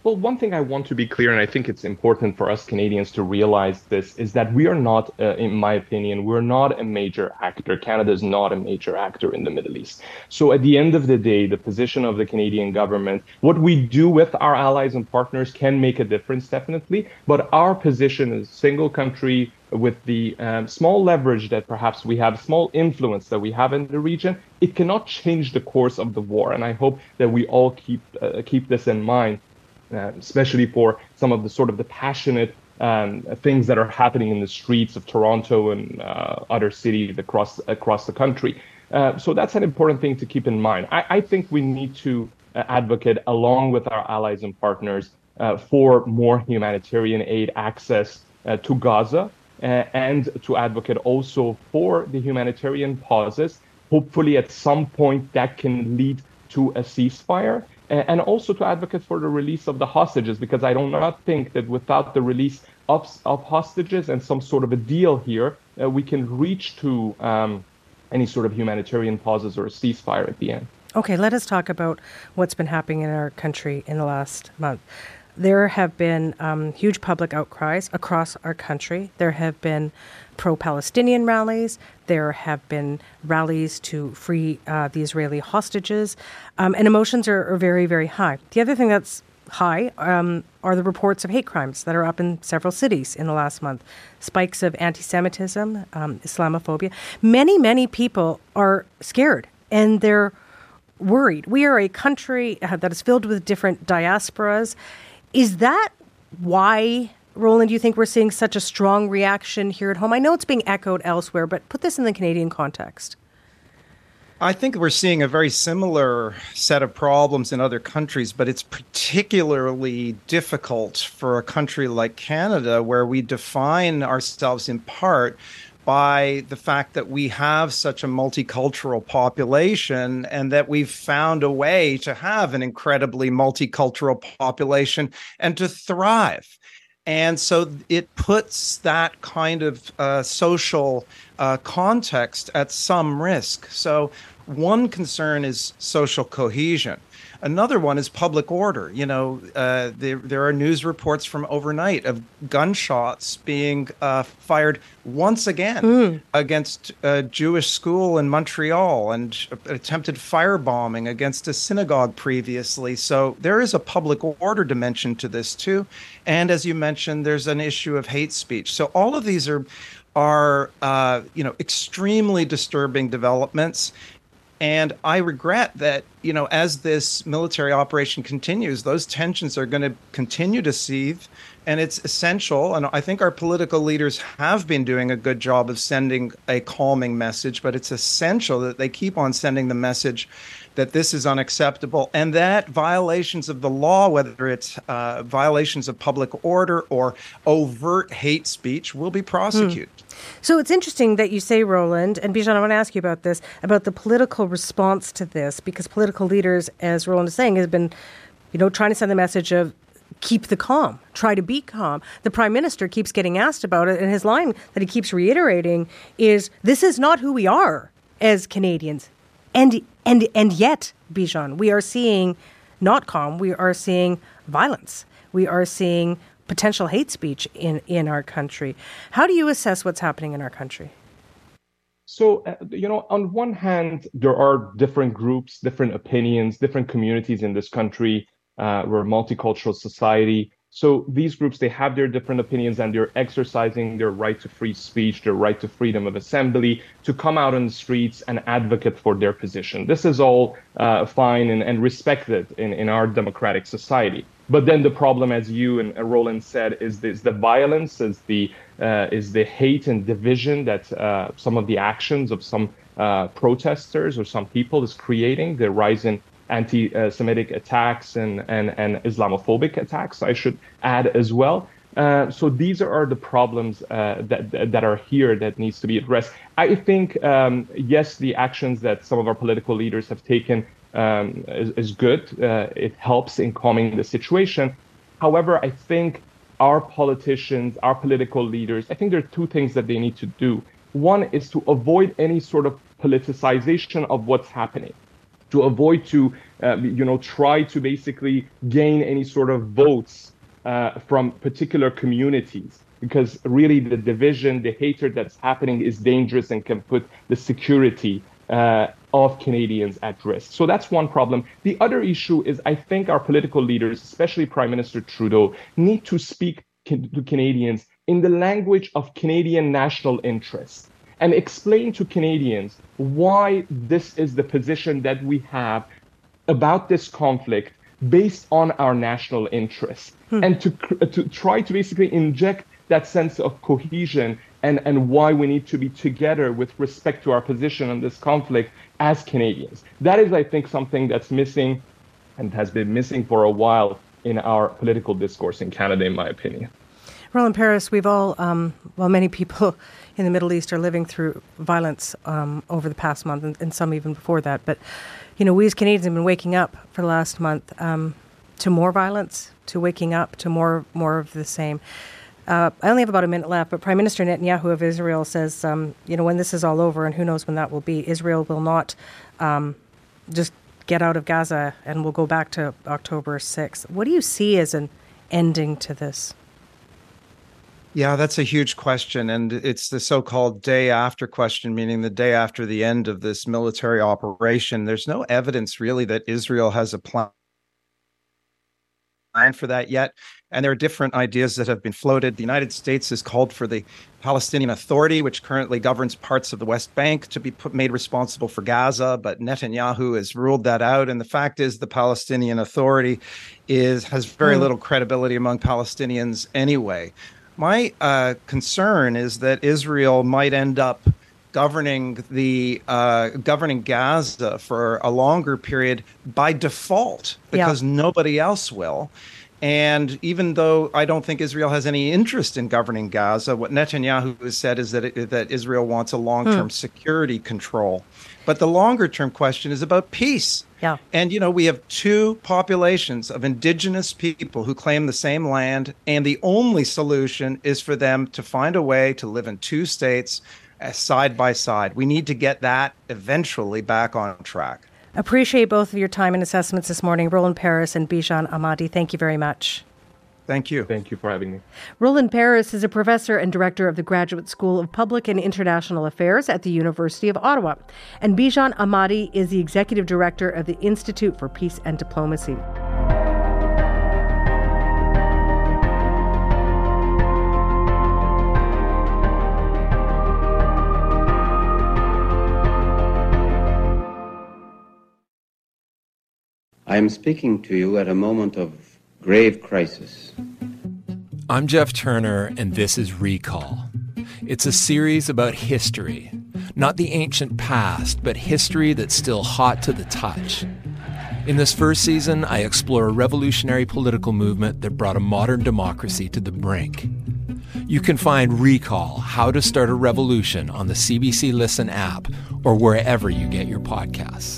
Well, one thing I want to be clear, and I think it's important for us Canadians to realize this, is that we are not, uh, in my opinion, we're not a major actor. Canada is not a major actor in the Middle East. So at the end of the day, the position of the Canadian government, what we do with our allies and partners can make a difference, definitely. But our position as a single country with the um, small leverage that perhaps we have, small influence that we have in the region, it cannot change the course of the war. And I hope that we all keep uh, keep this in mind. Uh, especially for some of the sort of the passionate um, things that are happening in the streets of Toronto and uh, other cities across across the country. Uh, so that's an important thing to keep in mind. I, I think we need to uh, advocate, along with our allies and partners, uh, for more humanitarian aid access uh, to Gaza, uh, and to advocate also for the humanitarian pauses. Hopefully, at some point, that can lead to a ceasefire. And also to advocate for the release of the hostages, because I do not think that without the release of, of hostages and some sort of a deal here, uh, we can reach to um, any sort of humanitarian pauses or a ceasefire at the end. Okay, let us talk about what's been happening in our country in the last month. There have been um, huge public outcries across our country. There have been pro-Palestinian rallies. There have been rallies to free uh, the Israeli hostages. Um, and emotions are, are very, very high. The other thing that's high um, are the reports of hate crimes that are up in several cities in the last month. Spikes of anti-Semitism, um, Islamophobia. Many, many people are scared and they're worried. We are a country uh, that is filled with different diasporas. Is that why, Roland, you think we're seeing such a strong reaction here at home? I know it's being echoed elsewhere, but put this in the Canadian context. I think we're seeing a very similar set of problems in other countries, but it's particularly difficult for a country like Canada, where we define ourselves in part by the fact that we have such a multicultural population and that we've found a way to have an incredibly multicultural population and to thrive. And so it puts that kind of uh, social uh, context at some risk. So one concern is social cohesion. Another one is public order. You know, uh, there, there are news reports from overnight of gunshots being uh, fired once again mm. against a Jewish school in Montreal, and attempted firebombing against a synagogue previously. So there is a public order dimension to this too. And as you mentioned, there's an issue of hate speech. So all of these are, are uh, you know, extremely disturbing developments. And I regret that, you know, as this military operation continues, those tensions are going to continue to seethe. And it's essential. And I think our political leaders have been doing a good job of sending a calming message, but it's essential that they keep on sending the message that this is unacceptable and that violations of the law, whether it's uh, violations of public order or overt hate speech, will be prosecuted. Hmm. So it's interesting that you say, Roland, and Bijan, I want to ask you about this, about the political response to this, because political leaders, as Roland is saying, have been, you know, trying to send the message of keep the calm, try to be calm. The Prime Minister keeps getting asked about it, and his line that he keeps reiterating is, this is not who we are as Canadians. And and and yet, Bijan, we are seeing not calm, we are seeing violence. We are seeing potential hate speech in, in our country. How do you assess what's happening in our country? So, uh, you know, on one hand, there are different groups, different opinions, different communities in this country. Uh, we're a multicultural society. So these groups, they have their different opinions and they're exercising their right to free speech, their right to freedom of assembly, to come out on the streets and advocate for their position. This is all uh, fine and, and respected in, in our democratic society. But then the problem, as you and Roland said, is this, the violence, is the uh, is the hate and division that uh, some of the actions of some uh, protesters or some people is creating, the rise in anti-Semitic attacks and, and, and Islamophobic attacks, I should add as well. Uh, so these are the problems uh, that that are here that needs to be addressed. I think, um, yes, the actions that some of our political leaders have taken um, is, is good. Uh, it helps in calming the situation. However, I think our politicians, our political leaders, I think there are two things that they need to do. One is to avoid any sort of politicization of what's happening. to avoid to, uh, you know, try to basically gain any sort of votes uh, from particular communities. Because really the division, the hatred that's happening is dangerous and can put the security uh, of Canadians at risk. So that's one problem. The other issue is I think our political leaders, especially Prime Minister Trudeau, need to speak to Canadians in the language of Canadian national interest and explain to Canadians why this is the position that we have about this conflict based on our national interest, hmm. and to to try to basically inject that sense of cohesion and, and why we need to be together with respect to our position on this conflict as Canadians. That is, I think, something that's missing and has been missing for a while in our political discourse in Canada, in my opinion. Roland Paris, we've all, um, well, many people in the Middle East are living through violence um, over the past month, and, and some even before that. But, you know, we as Canadians have been waking up for the last month um, to more violence, to waking up to more more of the same. Uh, I only have about a minute left, but Prime Minister Netanyahu of Israel says, um, you know, when this is all over, and who knows when that will be, Israel will not um, just get out of Gaza and we'll go back to October sixth. What do you see as an ending to this? Yeah, that's a huge question. And it's the so-called day after question, meaning the day after the end of this military operation. There's no evidence really that Israel has a plan for that yet. And there are different ideas that have been floated. The United States has called for the Palestinian Authority, which currently governs parts of the West Bank, to be put, made responsible for Gaza. But Netanyahu has ruled that out. And the fact is the Palestinian Authority is has very mm. little credibility among Palestinians anyway. My uh, concern is that Israel might end up governing the uh, governing Gaza for a longer period by default, because yeah. nobody else will. And even though I don't think Israel has any interest in governing Gaza, what Netanyahu has said is that it, that Israel wants a long-term mm. security control. But the longer-term question is about peace. Yeah. And, you know, we have two populations of indigenous people who claim the same land, and the only solution is for them to find a way to live in two states uh, side by side. We need to get that eventually back on track. Appreciate both of your time and assessments this morning, Roland Paris and Bijan Ahmadi. Thank you very much. Thank you. Thank you for having me. Roland Paris is a professor and director of the Graduate School of Public and International Affairs at the University of Ottawa. And Bijan Ahmadi is the executive director of the Institute for Peace and Diplomacy. I am speaking to you at a moment of grave crisis. I'm Jeff Turner, and this is Recall. It's a series about history, not the ancient past, but history that's still hot to the touch. In this first season, I explore a revolutionary political movement that brought a modern democracy to the brink. You can find Recall, How to Start a Revolution on the C B C Listen app or wherever you get your podcasts.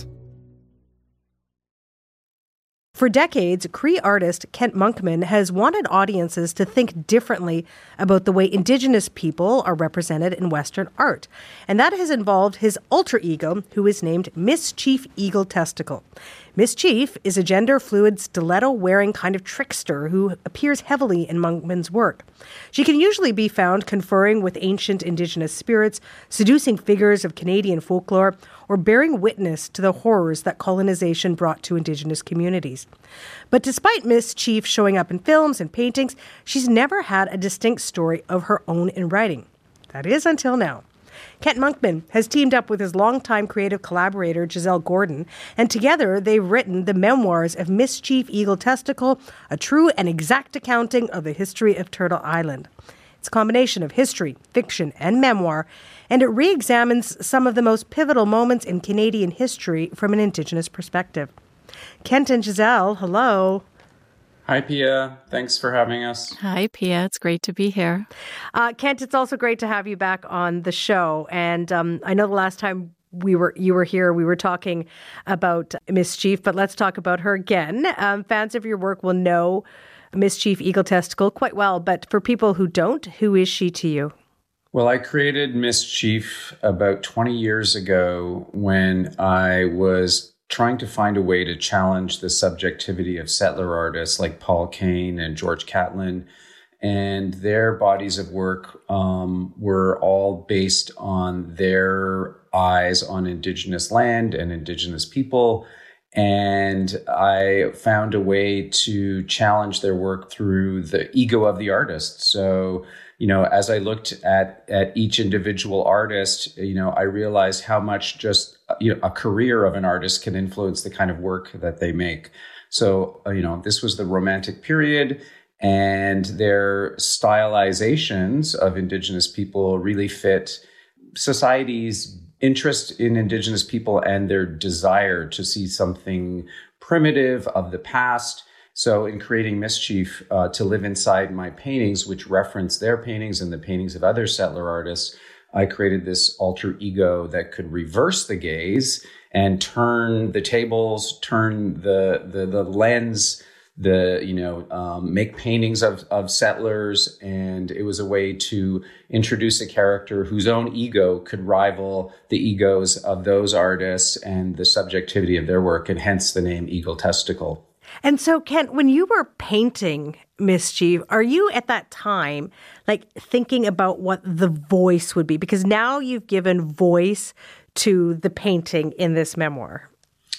For decades, Cree artist Kent Monkman has wanted audiences to think differently about the way Indigenous people are represented in Western art. And that has involved his alter ego, who is named Miss Chief Eagle Testicle. Miss Chief is a gender-fluid, stiletto-wearing kind of trickster who appears heavily in Monkman's work. She can usually be found conferring with ancient Indigenous spirits, seducing figures of Canadian folklore, or bearing witness to the horrors that colonization brought to Indigenous communities. But despite Miss Chief showing up in films and paintings, she's never had a distinct story of her own in writing. That is until now. Kent Monkman has teamed up with his longtime creative collaborator, Giselle Gordon, and together they've written the memoirs of Miss Chief Eagle Testicle, a true and exact accounting of the history of Turtle Island. It's a combination of history, fiction, and memoir, and it re-examines some of the most pivotal moments in Canadian history from an Indigenous perspective. Kent and Giselle, hello. Hi, Pia. Thanks for having us. Hi, Pia. It's great to be here. Uh, Kent, it's also great to have you back on the show. And um, I know the last time we were you were here, we were talking about Miss Chief, but let's talk about her again. Um, fans of your work will know Miss Chief Eagle Testicle quite well, but for people who don't, who is she to you? Well, I created Miss Chief about twenty years ago when I was trying to find a way to challenge the subjectivity of settler artists like Paul Kane and George Catlin. And their bodies of work um, were all based on their eyes on Indigenous land and Indigenous people. And I found a way to challenge their work through the ego of the artist. So, you know, as I looked at, at each individual artist, you know, I realized how much just, you know, a career of an artist can influence the kind of work that they make. So, you know, this was the Romantic period, and their stylizations of Indigenous people really fit society's interest in Indigenous people and their desire to see something primitive of the past. So in creating Mischief uh, to live inside my paintings, which reference their paintings and the paintings of other settler artists, I created this alter ego that could reverse the gaze and turn the tables, turn the the, the lens, the, you know, um, make paintings of, of settlers. And it was a way to introduce a character whose own ego could rival the egos of those artists and the subjectivity of their work, and hence the name Eagle Testicle. And so, Kent, when you were painting Mischief, are you at that time like thinking about what the voice would be? Because now you've given voice to the painting in this memoir.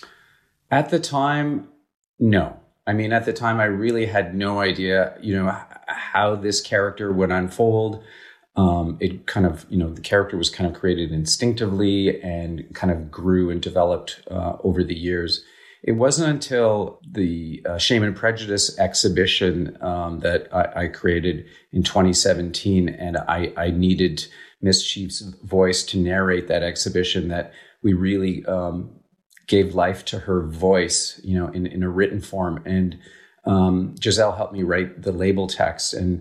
At the time, no. I mean, at the time, I really had no idea, you know, how this character would unfold. Um, it kind of, you know, the character was kind of created instinctively and kind of grew and developed uh, over the years. It wasn't until the uh, Shame and Prejudice exhibition um, that I, I created in twenty seventeen, and I, I needed Mischief's voice to narrate that exhibition, that we really um, gave life to her voice, you know, in, in a written form. And um, Giselle helped me write the label text. And,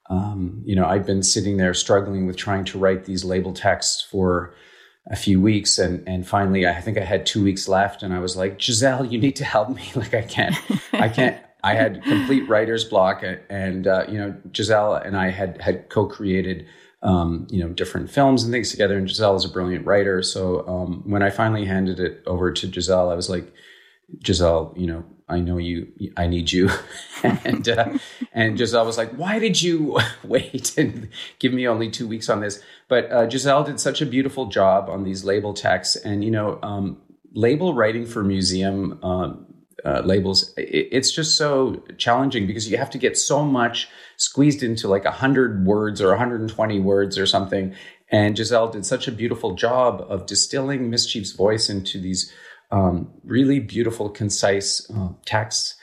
um, you know, I'd been sitting there struggling with trying to write these label texts for a few weeks. And, and finally, I think I had two weeks left. And I was like, Giselle, you need to help me. Like, I can't, I can't, I had complete writer's block. And, uh, you know, Giselle and I had, had co-created Um, you know, different films and things together. And Giselle is a brilliant writer. So um, when I finally handed it over to Giselle, I was like, Giselle, you know, I know you, I need you. and uh, and Giselle was like, why did you wait and give me only two weeks on this? But uh, Giselle did such a beautiful job on these label texts. And, you know, um, label writing for museum um, uh, labels, it, it's just so challenging because you have to get so much squeezed into like one hundred words or one hundred twenty words or something. And Giselle did such a beautiful job of distilling Mischief's voice into these um, really beautiful, concise uh, texts.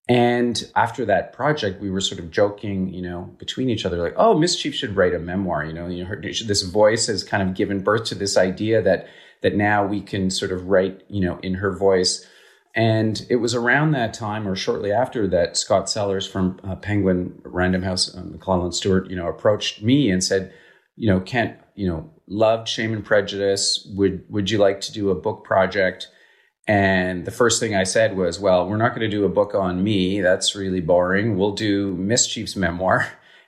And after that project, we were sort of joking, you know, between each other, like, oh, Mischief should write a memoir. You know, you know, her, this voice has kind of given birth to this idea that that now we can sort of write, you know, in her voice. And it was around that time, or shortly after, that Scott Sellers from uh, Penguin Random House, um, McClellan Stewart, you know, approached me and said, you know, Kent, you know, loved Shame and Prejudice. Would would you like to do a book project? And the first thing I said was, well, we're not going to do a book on me. That's really boring. We'll do Mischief's memoir.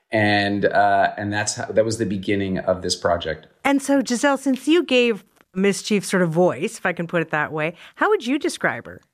And uh, and that's how, that was the beginning of this project. And so, Giselle, since you gave Mischief sort of voice, if I can put it that way, how would you describe her?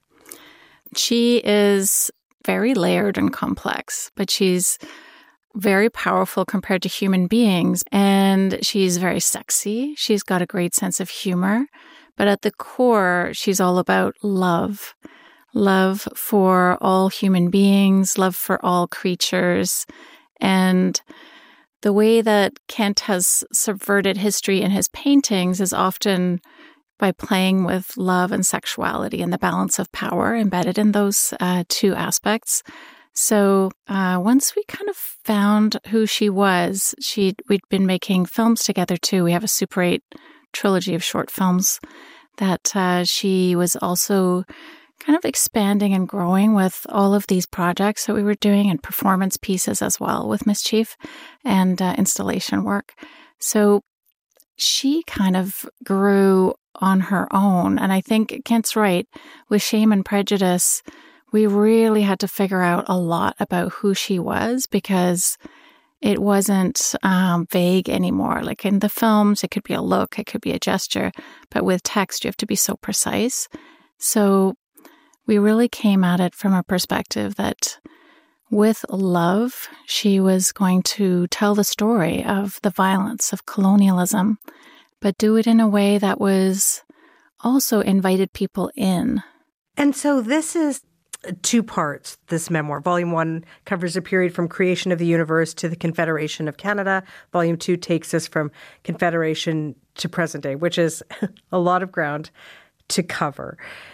She is very layered and complex, but she's very powerful compared to human beings. And she's very sexy. She's got a great sense of humor. But at the core, she's all about love. Love for all human beings, love for all creatures. And the way that Kent has subverted history in his paintings is often by playing with love and sexuality and the balance of power embedded in those uh, two aspects. So uh, once we kind of found who she was, she we'd been making films together too. We have a Super eight trilogy of short films that uh, she was also kind of expanding and growing with all of these projects that we were doing, and performance pieces as well with Mischief, and uh, installation work. So she kind of grew on her own. And I think Kent's right. With Shame and Prejudice, we really had to figure out a lot about who she was, because it wasn't um, vague anymore. Like in the films, it could be a look, it could be a gesture. But with text, you have to be so precise. So we really came at it from a perspective that with love, she was going to tell the story of the violence of colonialism, but do it in a way that was also invited people in. And so this is two parts, this memoir. Volume one covers a period from creation of the universe to the Confederation of Canada. Volume two takes us from Confederation to present day, which is a lot of ground to cover.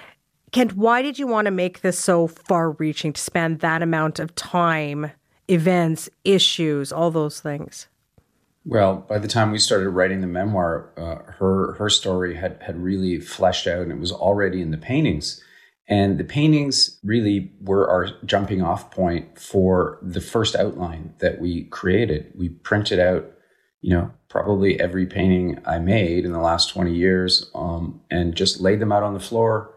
Kent, why did you want to make this so far-reaching, to span that amount of time, events, issues, all those things? Well, by the time we started writing the memoir, uh, her her story had, had really fleshed out, and it was already in the paintings. And the paintings really were our jumping off point for the first outline that we created. We printed out, you know, probably every painting I made in the last twenty years, um, and just laid them out on the floor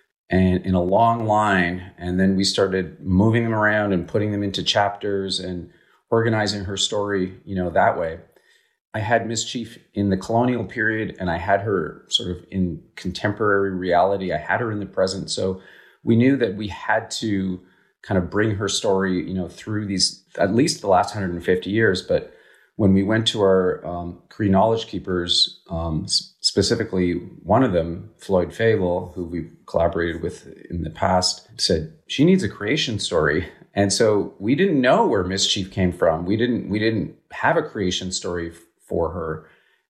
and in a long line. And then we started moving them around and putting them into chapters and organizing her story, you know, that way. I had Mischief in the colonial period, and I had her sort of in contemporary reality. I had her in the present. So we knew that we had to kind of bring her story, you know, through these, at least the last one hundred fifty years. But when we went to our um, Cree Knowledge Keepers, um, specifically one of them, Floyd Fable, who we've collaborated with in the past, said, she needs a creation story. And so we didn't know where Mischief came from. We didn't, we didn't have a creation story for her.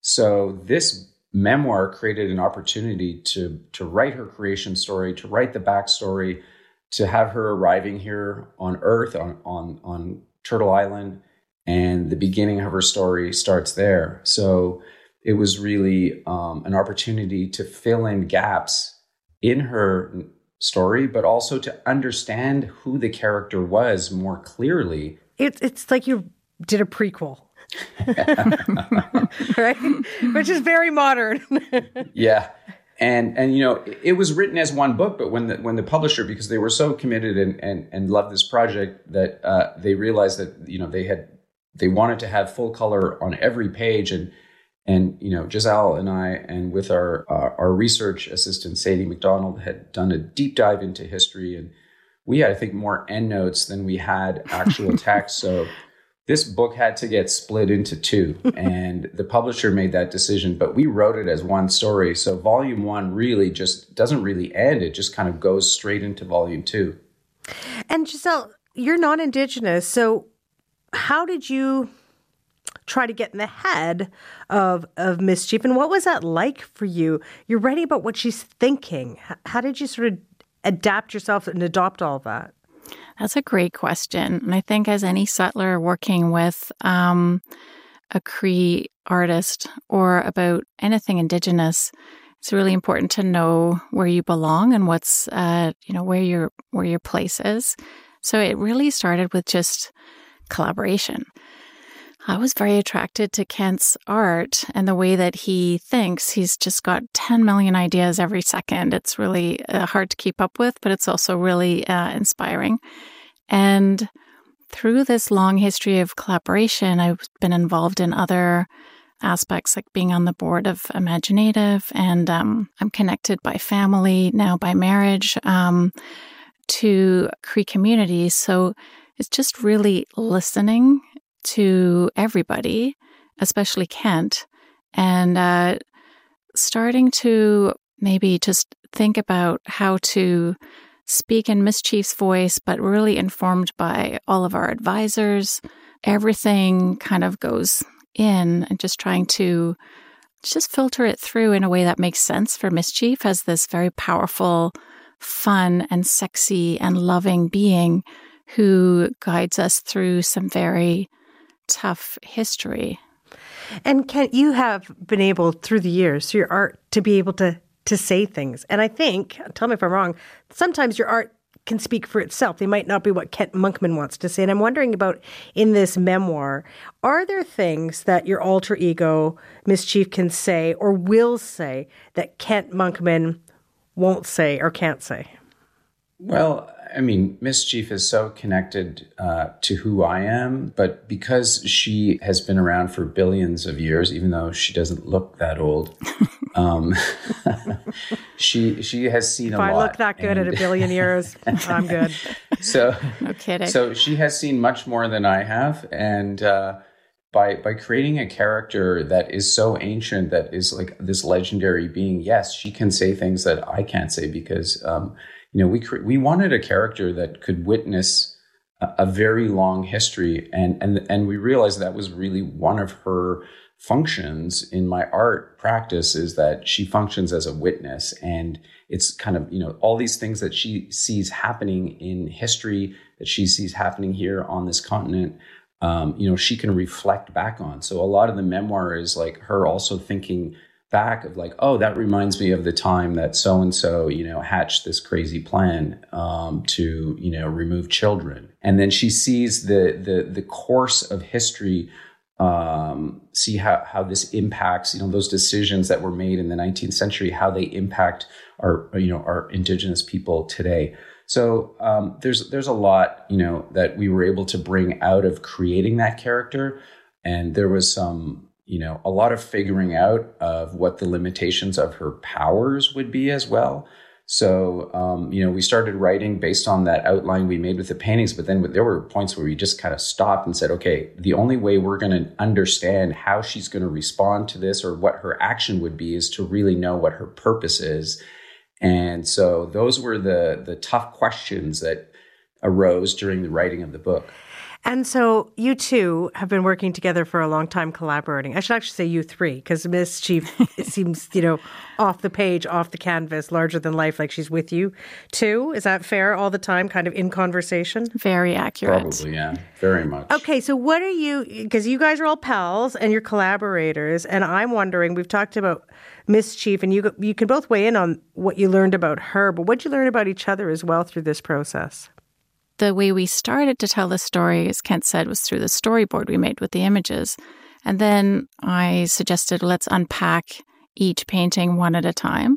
So this memoir created an opportunity to to write her creation story, to write the backstory, to have her arriving here on Earth, on on, on Turtle Island, and the beginning of her story starts there. So it was really um, an opportunity to fill in gaps in her story, but also to understand who the character was more clearly. It's it's like you did a prequel. Right? Which is very modern. Yeah. And, and, you know, it, it was written as one book, but when the, when the publisher, because they were so committed and, and, and loved this project that uh, they realized that, you know, they had, they wanted to have full color on every page. And, and, you know, Giselle and I, and with our, uh, our research assistant, Sadie McDonald, had done a deep dive into history. And we had, I think, more endnotes than we had actual text. So this book had to get split into two, and the publisher made that decision, but we wrote it as one story. So volume one really just doesn't really end. It just kind of goes straight into volume two. And Giselle, you're non-Indigenous. So how did you try to get in the head of, of Mischief? And what was that like for you? You're writing about what she's thinking. How did you sort of adapt yourself and adopt all of that? That's a great question. And I think as any settler working with um, a Cree artist or about anything Indigenous, it's really important to know where you belong and what's, uh, you know, where your where your place is. So it really started with just collaboration. I was very attracted to Kent's art and the way that he thinks. He's just got ten million ideas every second. It's really uh, hard to keep up with, but it's also really uh, inspiring. And through this long history of collaboration, I've been involved in other aspects, like being on the board of Imaginative, and um, I'm connected by family, now by marriage, um, to Cree communities. So it's just really listening to everybody, especially Kent, and uh, starting to maybe just think about how to speak in Mischief's voice, but really informed by all of our advisors. Everything kind of goes in, and just trying to just filter it through in a way that makes sense for Mischief as this very powerful, fun and sexy and loving being who guides us through some very tough history. And Kent, you have been able through the years, through your art, to be able to to say things. And I think, tell me if I'm wrong, sometimes your art can speak for itself. They might not be what Kent Monkman wants to say. And I'm wondering about, in this memoir, are there things that your alter ego, Mischief, can say or will say that Kent Monkman won't say or can't say? Well, I mean, Mischief is so connected uh, to who I am, but because she has been around for billions of years, even though she doesn't look that old, Um, she she has seen if a I lot. look that good and, at a billion years, I'm good. So, no kidding. So she has seen much more than I have, and uh, by by creating a character that is so ancient, that is like this legendary being, yes, she can say things that I can't say because um, you know we cre- we wanted a character that could witness a, a very long history, and and and we realized that was really one of her functions in my art practice, is that she functions as a witness. And it's kind of, you know, all these things that she sees happening in history, that she sees happening here on this continent, um, you know, she can reflect back on. So a lot of the memoir is like her also thinking back of like, oh, that reminds me of the time that so-and-so, you know, hatched this crazy plan um, to, you know, remove children. And then she sees the the the course of history, um, see how, how this impacts, you know, those decisions that were made in the nineteenth century, how they impact our, you know, our indigenous people today. So um, there's there's a lot, you know, that we were able to bring out of creating that character. And there was some, you know, a lot of figuring out of what the limitations of her powers would be as well. So, um, you know, we started writing based on that outline we made with the paintings, but then there were points where we just kind of stopped and said, okay, the only way we're going to understand how she's going to respond to this or what her action would be is to really know what her purpose is. And so those were the the tough questions that arose during the writing of the book. And so you two have been working together for a long time, collaborating. I should actually say you three, because Mischief seems, you know, off the page, off the canvas, larger than life, like she's with you too. Is that fair all the time, kind of in conversation? Very accurate. Probably, yeah. Very much. Okay, so what are you, because you guys are all pals and you're collaborators, and I'm wondering, we've talked about Mischief, and you you can both weigh in on what you learned about her, but what did you learn about each other as well through this process? The way we started to tell the story, as Kent said, was through the storyboard we made with the images. And then I suggested, let's unpack each painting one at a time.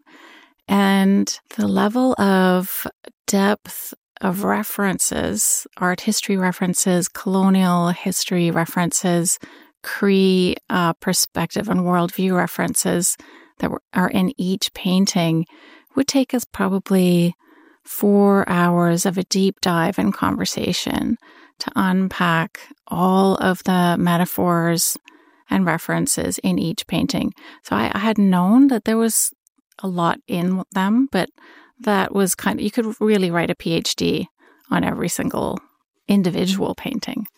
And the level of depth of references, art history references, colonial history references, Cree uh, perspective and worldview references that were, are in each painting would take us probably four hours of a deep dive and conversation to unpack all of the metaphors and references in each painting. So I, I had known that there was a lot in them, but that was kind of, you could really write a PhD on every single individual painting.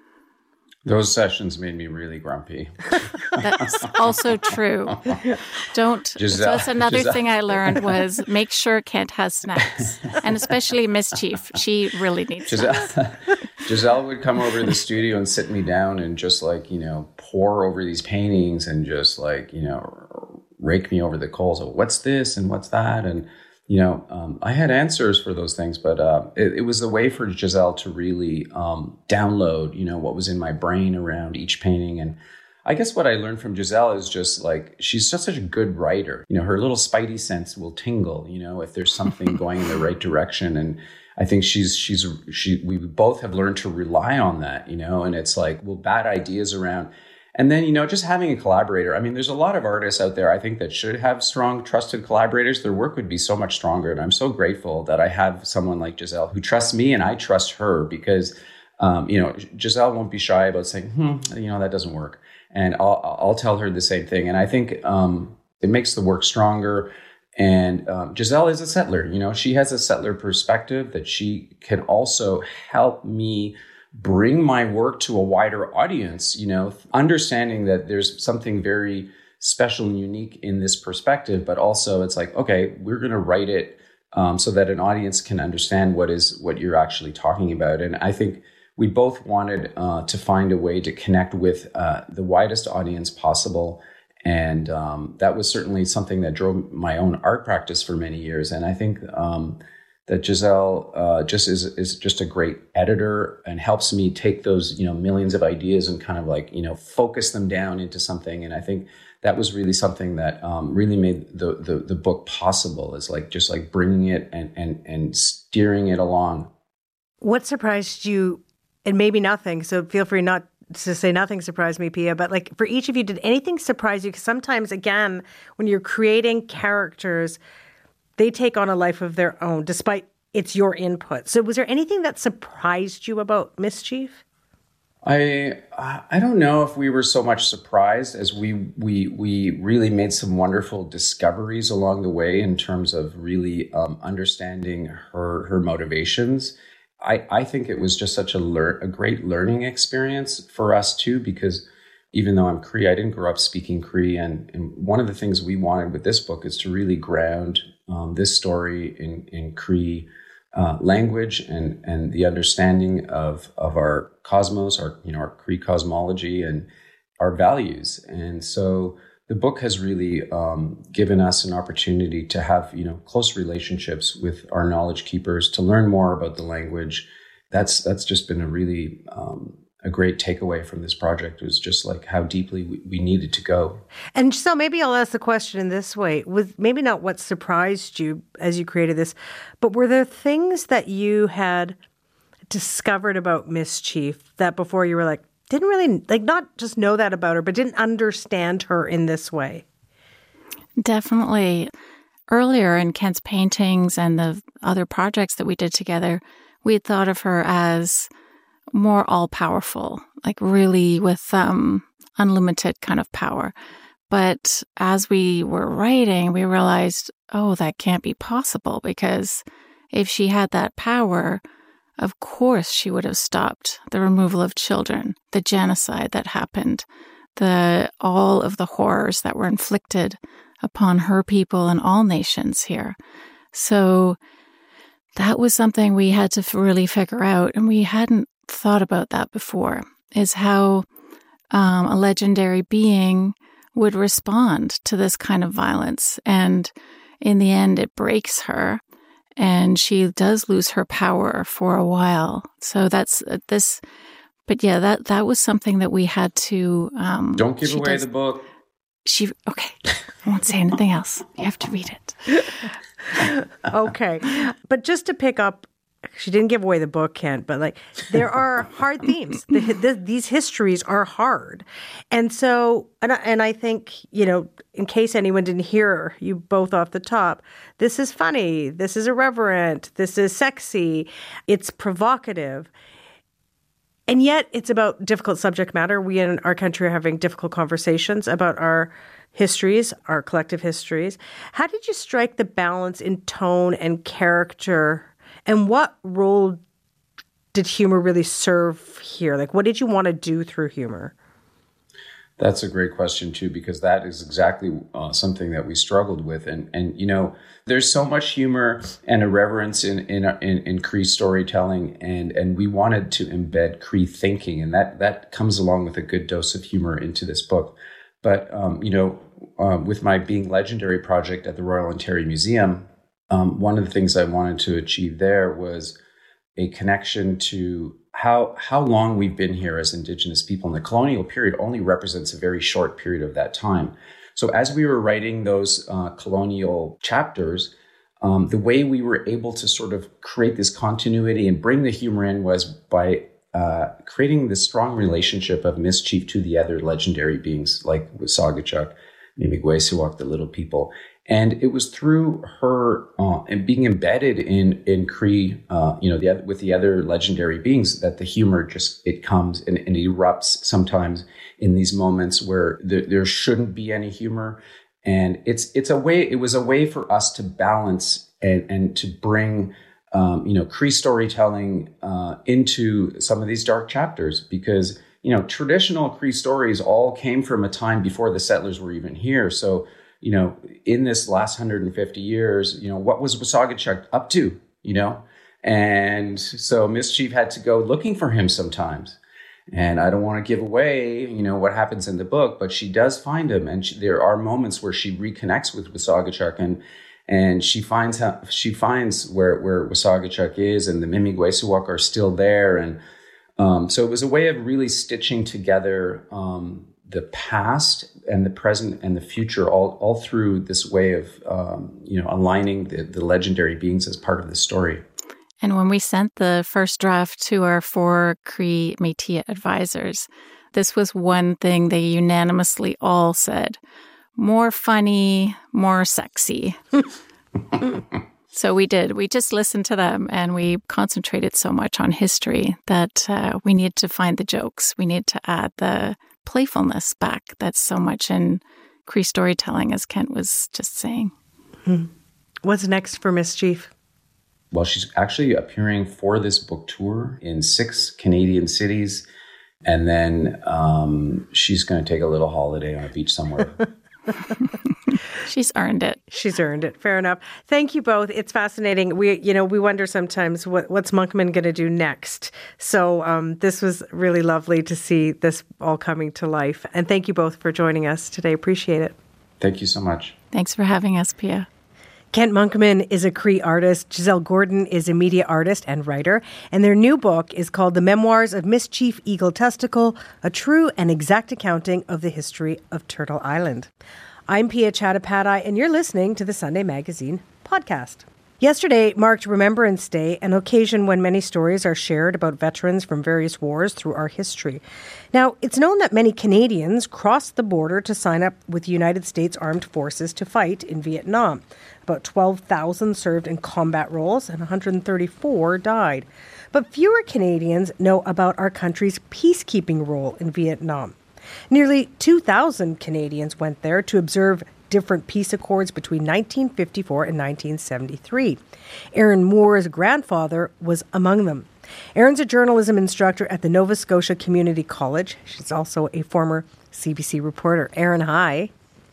Those sessions made me really grumpy. That's also true. Don't. Giselle, so that's another Giselle. thing I learned was make sure Kent has snacks, and especially Mischief. She really needs Giselle, snacks. Giselle would come over to the studio and sit me down and just like, you know, pour over these paintings and just like, you know, rake me over the coals of what's this and what's that. And, you know, um, I had answers for those things, but uh, it, it was a way for Giselle to really um, download, you know, what was in my brain around each painting. And I guess what I learned from Giselle is just like, she's just such a good writer. You know, her little spidey sense will tingle, you know, if there's something going in the right direction. And I think she's, she's, she, we both have learned to rely on that, you know, and it's like, well, bad ideas around. And then, you know, just having a collaborator. I mean, there's a lot of artists out there, I think, that should have strong, trusted collaborators. Their work would be so much stronger. And I'm so grateful that I have someone like Giselle who trusts me and I trust her because, um, you know, Giselle won't be shy about saying, hmm, you know, that doesn't work. And I'll, I'll tell her the same thing. And I think um, it makes the work stronger. And um, Giselle is a settler. You know, she has a settler perspective that she can also help me bring my work to a wider audience, you know, understanding that there's something very special and unique in this perspective, but also it's like, okay, we're going to write it um, so that an audience can understand what is what you're actually talking about. And I think we both wanted uh, to find a way to connect with uh, the widest audience possible. And um, that was certainly something that drove my own art practice for many years. And I think um, that Giselle uh, just is is just a great editor and helps me take those, you know, millions of ideas and kind of like, you know, focus them down into something. And I think that was really something that um, really made the, the the book possible, is like just like bringing it and and and steering it along. What surprised you? And maybe nothing, so feel free not to say nothing surprised me, Pia, but like for each of you, did anything surprise you? Because sometimes, again, when you're creating characters, they take on a life of their own, despite it's your input. So was there anything that surprised you about Mischief? I I don't know if we were so much surprised as we we we really made some wonderful discoveries along the way in terms of really um, understanding her her motivations. I, I think it was just such a lear- a great learning experience for us too, because even though I'm Cree, I didn't grow up speaking Cree, and, and one of the things we wanted with this book is to really ground um, this story in in Cree Uh, language and and the understanding of of our cosmos, our you know our Cree cosmology and our values. And so the book has really um, given us an opportunity to have you know close relationships with our knowledge keepers, to learn more about the language. That's that's just been a really um, a great takeaway from this project. It was just like how deeply we, we needed to go. And so maybe I'll ask the question in this way, with maybe not what surprised you as you created this, but were there things that you had discovered about Mischief that before you were like, didn't really, like not just know that about her, but didn't understand her in this way? Definitely. Earlier in Kent's paintings and the other projects that we did together, we had thought of her as more all-powerful, like really with um, unlimited kind of power. But as we were writing, we realized, oh, that can't be possible, because if she had that power, of course she would have stopped the removal of children, the genocide that happened, the all of the horrors that were inflicted upon her people and all nations here. So that was something we had to really figure out, and we hadn't thought about that before, is how um, a legendary being would respond to this kind of violence. And in the end, it breaks her, and she does lose her power for a while. So that's uh, this. But yeah, that, that was something that we had to... Um, Don't give away does, the book. She, okay, I won't say anything else. You have to read it. Okay. But just to pick up, she didn't give away the book, Kent, but like there are hard themes. The, the, these histories are hard. And so, and I, and I think, you know, in case anyone didn't hear you both off the top, this is funny, this is irreverent, this is sexy, it's provocative. And yet it's about difficult subject matter. We in our country are having difficult conversations about our histories, our collective histories. How did you strike the balance in tone and character? And what role did humor really serve here? Like, what did you want to do through humor? That's a great question, too, because that is exactly uh, something that we struggled with. And, and you know, there's so much humor and irreverence in in, in, in Cree storytelling, and, and we wanted to embed Cree thinking, and that, that comes along with a good dose of humor into this book. But, um, you know, uh, with my Being Legendary project at the Royal Ontario Museum, um, one of the things I wanted to achieve there was a connection to how how long we've been here as Indigenous people. And the colonial period only represents a very short period of that time. So as we were writing those uh, colonial chapters, um, the way we were able to sort of create this continuity and bring the humor in was by uh, creating this strong relationship of Mischief to the other legendary beings like Wasagachuk, Miigwechsawak, the Little People. And it was through her uh, and being embedded in in Cree, uh, you know, the, with the other legendary beings, that the humor just it comes and, and erupts sometimes in these moments where there, there shouldn't be any humor. And it's it's a way. It was a way for us to balance and and to bring um, you know Cree storytelling uh, into some of these dark chapters, because you know traditional Cree stories all came from a time before the settlers were even here. So, you know, in this last one hundred fifty years, you know, what was Wasagachuk up to, you know? And so Mischief had to go looking for him sometimes. And I don't want to give away, you know, what happens in the book, but she does find him. And she, there are moments where she reconnects with Wasagachuk, and and she finds how, she finds where, where Wasagachuk is, and the Miigwechsawak are still there. And um, so it was a way of really stitching together um the past and the present and the future, all all through this way of, um, you know, aligning the, the legendary beings as part of the story. And when we sent the first draft to our four Cree Métis advisors, this was one thing they unanimously all said. More funny, more sexy. So we did. We just listened to them, and we concentrated so much on history that uh, we need to find the jokes. We need to add the playfulness back. That's so much in Cree storytelling, as Kent was just saying. Hmm. What's next for Mischief? Well, she's actually appearing for this book tour in six Canadian cities. And then um, she's going to take a little holiday on a beach somewhere. She's earned it. She's earned it. Fair enough. Thank you both. It's fascinating. We, you know, we wonder sometimes what, what's Monkman going to do next. So um, this was really lovely to see this all coming to life. And thank you both for joining us today. Appreciate it. Thank you so much. Thanks for having us, Pia. Kent Monkman is a Cree artist. Giselle Gordon is a media artist and writer. And their new book is called The Memoirs of Mischief Eagle Testicle, a true and exact accounting of the history of Turtle Island. I'm Pia Chattopadhyay, and you're listening to the Sunday Magazine podcast. Yesterday marked Remembrance Day, an occasion when many stories are shared about veterans from various wars through our history. Now, it's known that many Canadians crossed the border to sign up with United States Armed Forces to fight in Vietnam. About twelve thousand served in combat roles and one hundred thirty-four died. But fewer Canadians know about our country's peacekeeping role in Vietnam. Nearly two thousand Canadians went there to observe different peace accords between nineteen fifty-four and nineteen seventy-three. Aaron Moore's grandfather was among them. Aaron's a journalism instructor at the Nova Scotia Community College. She's also a former C B C reporter. Aaron, hi.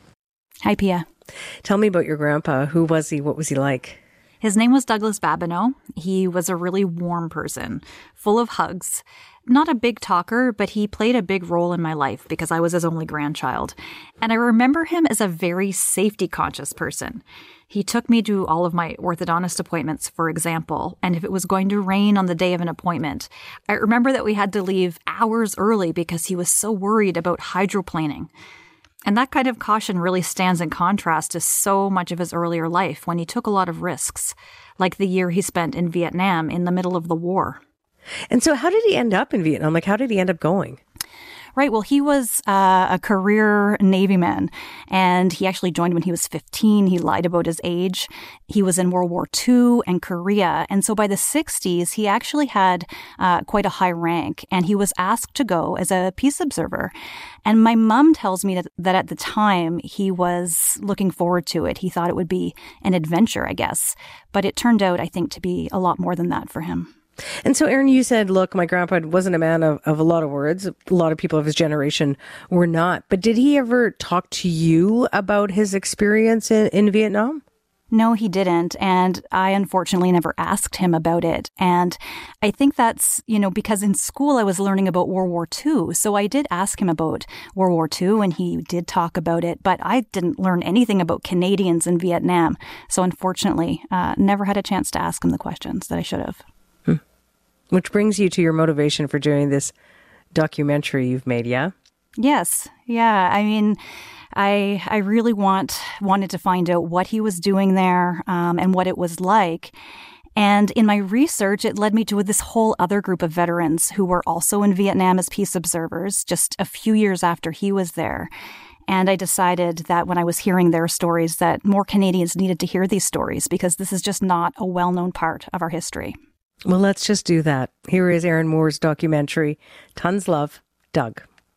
Hi, Pia. Tell me about your grandpa. Who was he? What was he like? His name was Douglas Babineau. He was a really warm person, full of hugs. Not a big talker, but he played a big role in my life because I was his only grandchild. And I remember him as a very safety-conscious person. He took me to all of my orthodontist appointments, for example, and if it was going to rain on the day of an appointment, I remember that we had to leave hours early because he was so worried about hydroplaning. And that kind of caution really stands in contrast to so much of his earlier life when he took a lot of risks, like the year he spent in Vietnam in the middle of the war. And so how did he end up in Vietnam? Like, how did he end up going? Right. Well, he was uh, a career Navy man, and he actually joined when he was fifteen. He lied about his age. He was in World War Two and Korea. And so by the sixties, he actually had uh, quite a high rank, and he was asked to go as a peace observer. And my mom tells me that, that at the time, he was looking forward to it. He thought it would be an adventure, I guess. But it turned out, I think, to be a lot more than that for him. And so, Aaron, you said, look, my grandpa wasn't a man of, of a lot of words. A lot of people of his generation were not. But did he ever talk to you about his experience in, in Vietnam? No, he didn't. And I unfortunately never asked him about it. And I think that's, you know, because in school I was learning about World War Two. So I did ask him about World War Two and he did talk about it. But I didn't learn anything about Canadians in Vietnam. So unfortunately, uh, never had a chance to ask him the questions that I should have. Hmm. Which brings you to your motivation for doing this documentary you've made, yeah? Yes. Yeah. I mean, I I really want wanted to find out what he was doing there um, and what it was like. And in my research, it led me to this whole other group of veterans who were also in Vietnam as peace observers just a few years after he was there. And I decided that when I was hearing their stories that more Canadians needed to hear these stories because this is just not a well-known part of our history. Well, let's just do that. Here is Aaron Moore's documentary, Tons Love, Doug.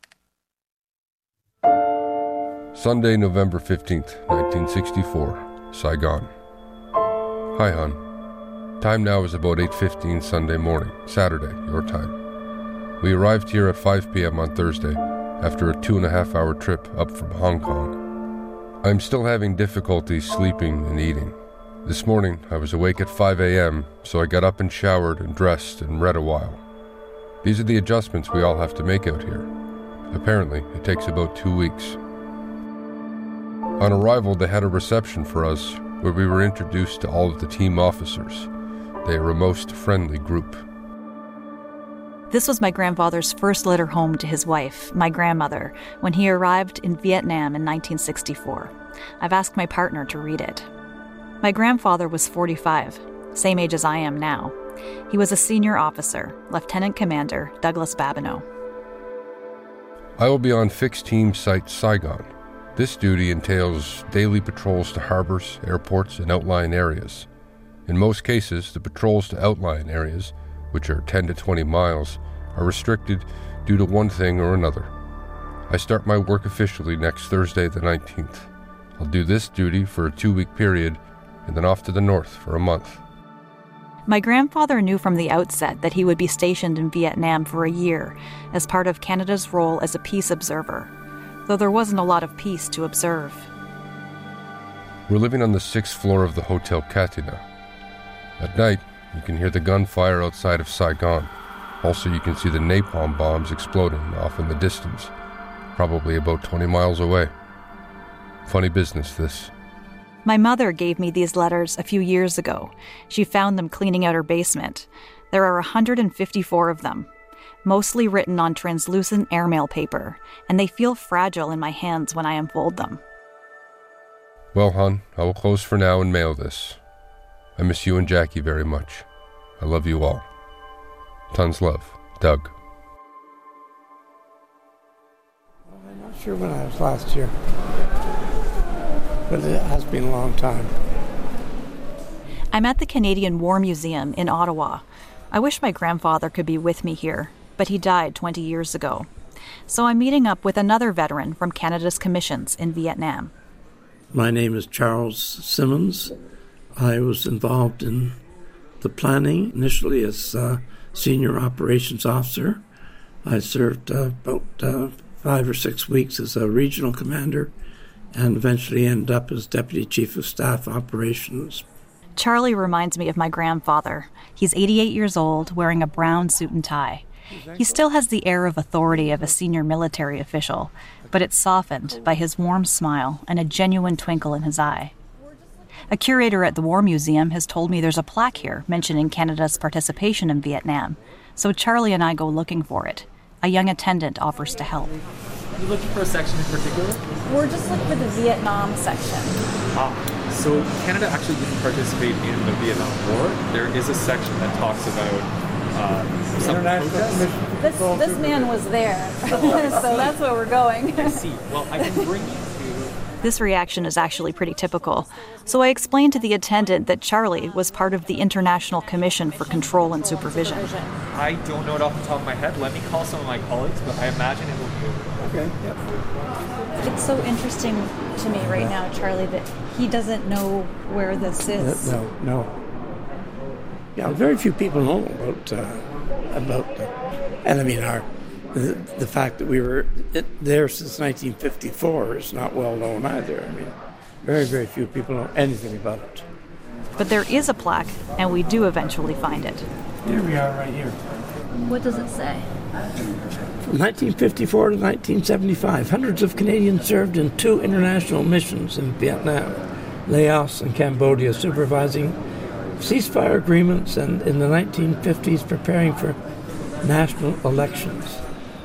Sunday, November fifteenth, nineteen sixty-four, Saigon. Hi, hon. Time now is about eight fifteen Sunday morning, Saturday, your time. We arrived here at five p.m. on Thursday, after a two and a half hour trip up from Hong Kong. I'm still having difficulty sleeping and eating. This morning, I was awake at five a.m., so I got up and showered and dressed and read a while. These are the adjustments we all have to make out here. Apparently, it takes about two weeks. On arrival, they had a reception for us where we were introduced to all of the team officers. They are a most friendly group. This was my grandfather's first letter home to his wife, my grandmother, when he arrived in Vietnam in nineteen sixty-four. I've asked my partner to read it. My grandfather was forty-five, same age as I am now. He was a senior officer, Lieutenant Commander Douglas Babineau. I will be on Fixed Team Site Saigon. This duty entails daily patrols to harbors, airports, and outlying areas. In most cases, the patrols to outlying areas, which are ten to twenty miles, are restricted due to one thing or another. I start my work officially next Thursday the nineteenth. I'll do this duty for a two-week period and then off to the north for a month. My grandfather knew from the outset that he would be stationed in Vietnam for a year as part of Canada's role as a peace observer, though there wasn't a lot of peace to observe. We're living on the sixth floor of the Hotel Katina. At night, you can hear the gunfire outside of Saigon. Also, you can see the napalm bombs exploding off in the distance, probably about twenty miles away. Funny business, this. My mother gave me these letters a few years ago. She found them cleaning out her basement. There are one hundred fifty-four of them, mostly written on translucent airmail paper, and they feel fragile in my hands when I unfold them. Well, hon, I will close for now and mail this. I miss you and Jackie very much. I love you all. Tons love, Doug. I'm not sure when I was last year, but it has been a long time. I'm at the Canadian War Museum in Ottawa. I wish my grandfather could be with me here, but he died twenty years ago. So I'm meeting up with another veteran from Canada's commissions in Vietnam. My name is Charles Simmons. I was involved in the planning initially as uh, senior operations officer. I served uh, about uh, five or six weeks as a regional commander and eventually ended up as Deputy Chief of Staff Operations. Charlie reminds me of my grandfather. He's eighty-eight years old, wearing a brown suit and tie. He still has the air of authority of a senior military official, but it's softened by his warm smile and a genuine twinkle in his eye. A curator at the War Museum has told me there's a plaque here mentioning Canada's participation in Vietnam, so Charlie and I go looking for it. A young attendant offers to help. Are you looking for a section in particular? We're just looking for the Vietnam section. Ah, so Canada actually didn't participate in the Vietnam War. There is a section that talks about uh, some protests. This, this man was there, so that's where we're going. I see. Well, I can bring you to... This reaction is actually pretty typical, so I explained to the attendant that Charlie was part of the International Commission for Control and Supervision. I don't know it off the top of my head. Let me call some of my colleagues, but I imagine it will be okay. Yep. It's so interesting to me right now, Charlie, that he doesn't know where this is. No, no. Yeah, very few people know about uh, about, uh, and I mean our. The, the fact that we were there since nineteen fifty-four is not well known either. I mean, very, very few people know anything about it. But there is a plaque, and we do eventually find it. Here we are, right here. What does it say? From nineteen fifty-four to nineteen seventy-five, hundreds of Canadians served in two international missions in Vietnam, Laos and Cambodia, supervising ceasefire agreements, and in the nineteen fifties preparing for national elections.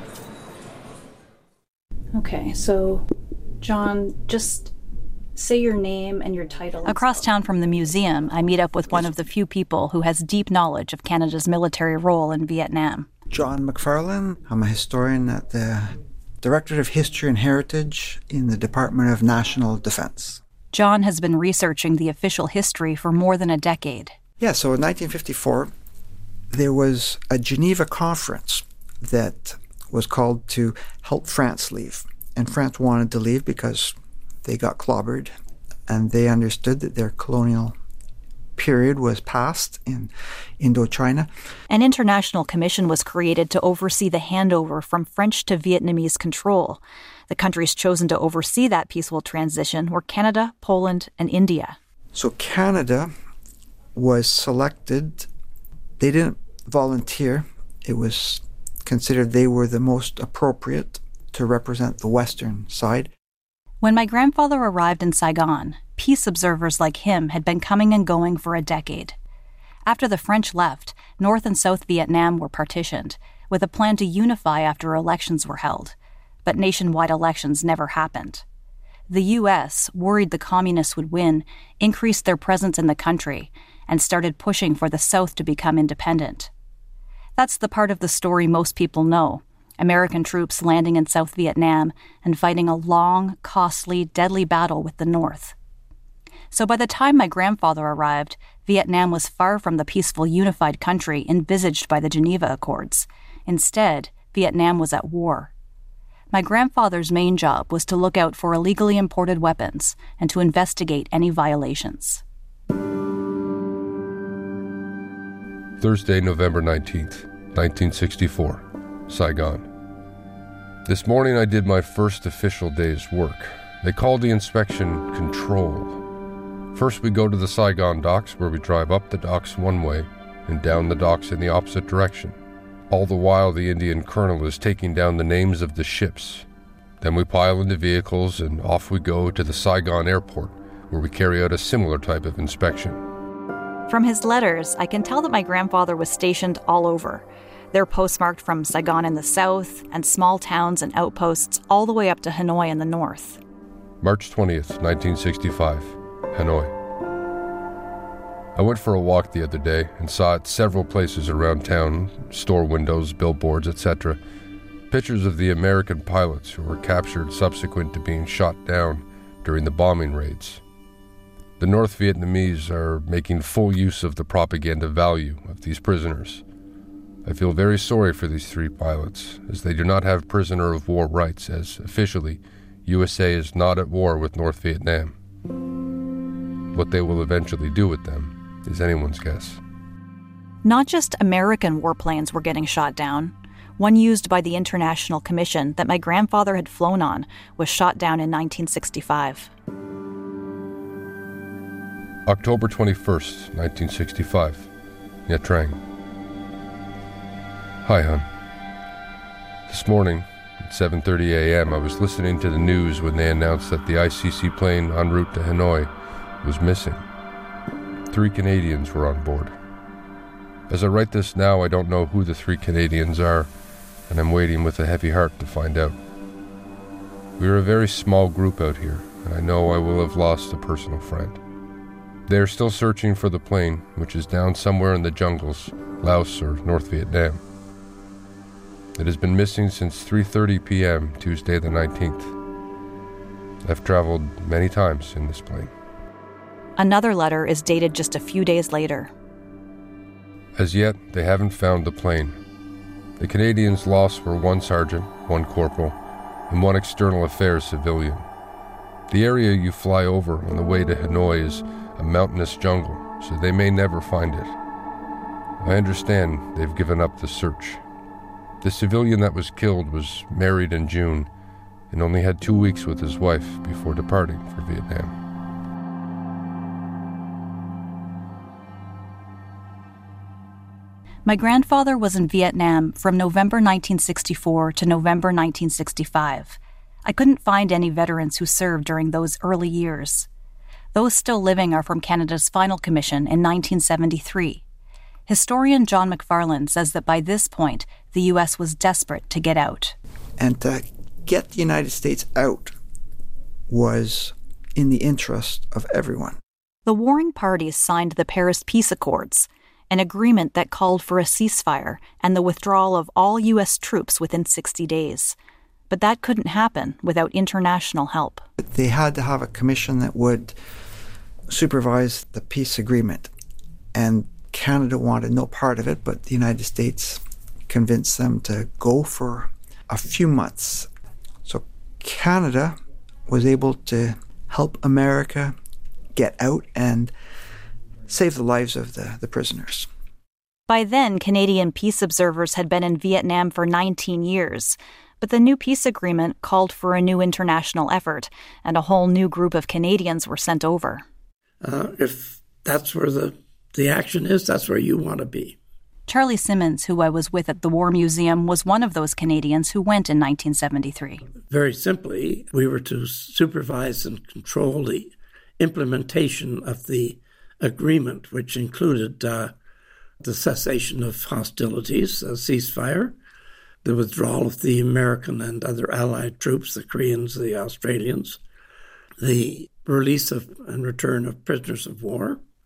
Okay, so, John, just say your name and your title. Across town from the museum, I meet up with one of the few people who has deep knowledge of Canada's military role in Vietnam. John McFarlane. I'm a historian at the Directorate of History and Heritage in the Department of National Defense. John has been researching the official history for more than a decade. Yeah, so in nineteen fifty-four, there was a Geneva conference that was called to help France leave. And France wanted to leave because they got clobbered, and they understood that their colonial period was past in Indochina. An international commission was created to oversee the handover from French to Vietnamese control. The countries chosen to oversee that peaceful transition were Canada, Poland, and India. So Canada was selected. They didn't volunteer. It was considered they were the most appropriate to represent the Western side. When my grandfather arrived in Saigon, peace observers like him had been coming and going for a decade. After the French left, North and South Vietnam were partitioned, with a plan to unify after elections were held. But nationwide elections never happened. The U S, worried the communists would win, increased their presence in the country, and started pushing for the South to become independent. That's the part of the story most people know. American troops landing in South Vietnam and fighting a long, costly, deadly battle with the North. So by the time my grandfather arrived, Vietnam was far from the peaceful, unified country envisaged by the Geneva Accords. Instead, Vietnam was at war. My grandfather's main job was to look out for illegally imported weapons and to investigate any violations. Thursday, November nineteenth, nineteen sixty-four, Saigon. This morning I did my first official day's work. They called the inspection control. First we go to the Saigon docks, where we drive up the docks one way and down the docks in the opposite direction. All the while the Indian colonel is taking down the names of the ships. Then we pile into vehicles and off we go to the Saigon airport, where we carry out a similar type of inspection. From his letters, I can tell that my grandfather was stationed all over. They're postmarked from Saigon in the south and small towns and outposts all the way up to Hanoi in the north. March twentieth, nineteen sixty-five, Hanoi. I went for a walk the other day and saw at several places around town, store windows, billboards, et cetera, pictures of the American pilots who were captured subsequent to being shot down during the bombing raids. The North Vietnamese are making full use of the propaganda value of these prisoners. I feel very sorry for these three pilots, as they do not have prisoner of war rights, as officially U S A is not at war with North Vietnam. What they will eventually do with them is anyone's guess. Not just American warplanes were getting shot down. One used by the International Commission that my grandfather had flown on was shot down in nineteen sixty-five. October twenty-first, nineteen sixty-five, Nha Trang. Hi, hon. This morning, at seven thirty a.m., I was listening to the news when they announced that the I C C plane en route to Hanoi was missing. Three Canadians were on board. As I write this now, I don't know who the three Canadians are, and I'm waiting with a heavy heart to find out. We are a very small group out here, and I know I will have lost a personal friend. They are still searching for the plane, which is down somewhere in the jungles, Laos or North Vietnam. It has been missing since three thirty p.m. Tuesday the nineteenth. I've traveled many times in this plane. Another letter is dated just a few days later. As yet, they haven't found the plane. The Canadians lost were one sergeant, one corporal, and one external affairs civilian. The area you fly over on the way to Hanoi is a mountainous jungle, so they may never find it. I understand they've given up the search. The civilian that was killed was married in June and only had two weeks with his wife before departing for Vietnam. My grandfather was in Vietnam from November nineteen sixty-four to November nineteen sixty-five. I couldn't find any veterans who served during those early years. Those still living are from Canada's final commission in nineteen seventy-three. Historian John McFarland says that by this point, the U S was desperate to get out. And to get the United States out was in the interest of everyone. The warring parties signed the Paris Peace Accords, an agreement that called for a ceasefire and the withdrawal of all U S troops within sixty days. But that couldn't happen without international help. They had to have a commission that would supervise the peace agreement. And Canada wanted no part of it, but the United States convinced them to go for a few months. So Canada was able to help America get out and save the lives of the, the prisoners. By then, Canadian peace observers had been in Vietnam for nineteen years, but the new peace agreement called for a new international effort, and a whole new group of Canadians were sent over. Uh, if that's where the, the action is, that's where you want to be. Charlie Simmons, who I was with at the War Museum, was one of those Canadians who went in nineteen seventy-three. Very simply, we were to supervise and control the implementation of the agreement, which included uh, the cessation of hostilities, a ceasefire, the withdrawal of the American and other allied troops, the Koreans, the Australians, the release of and return of prisoners of war,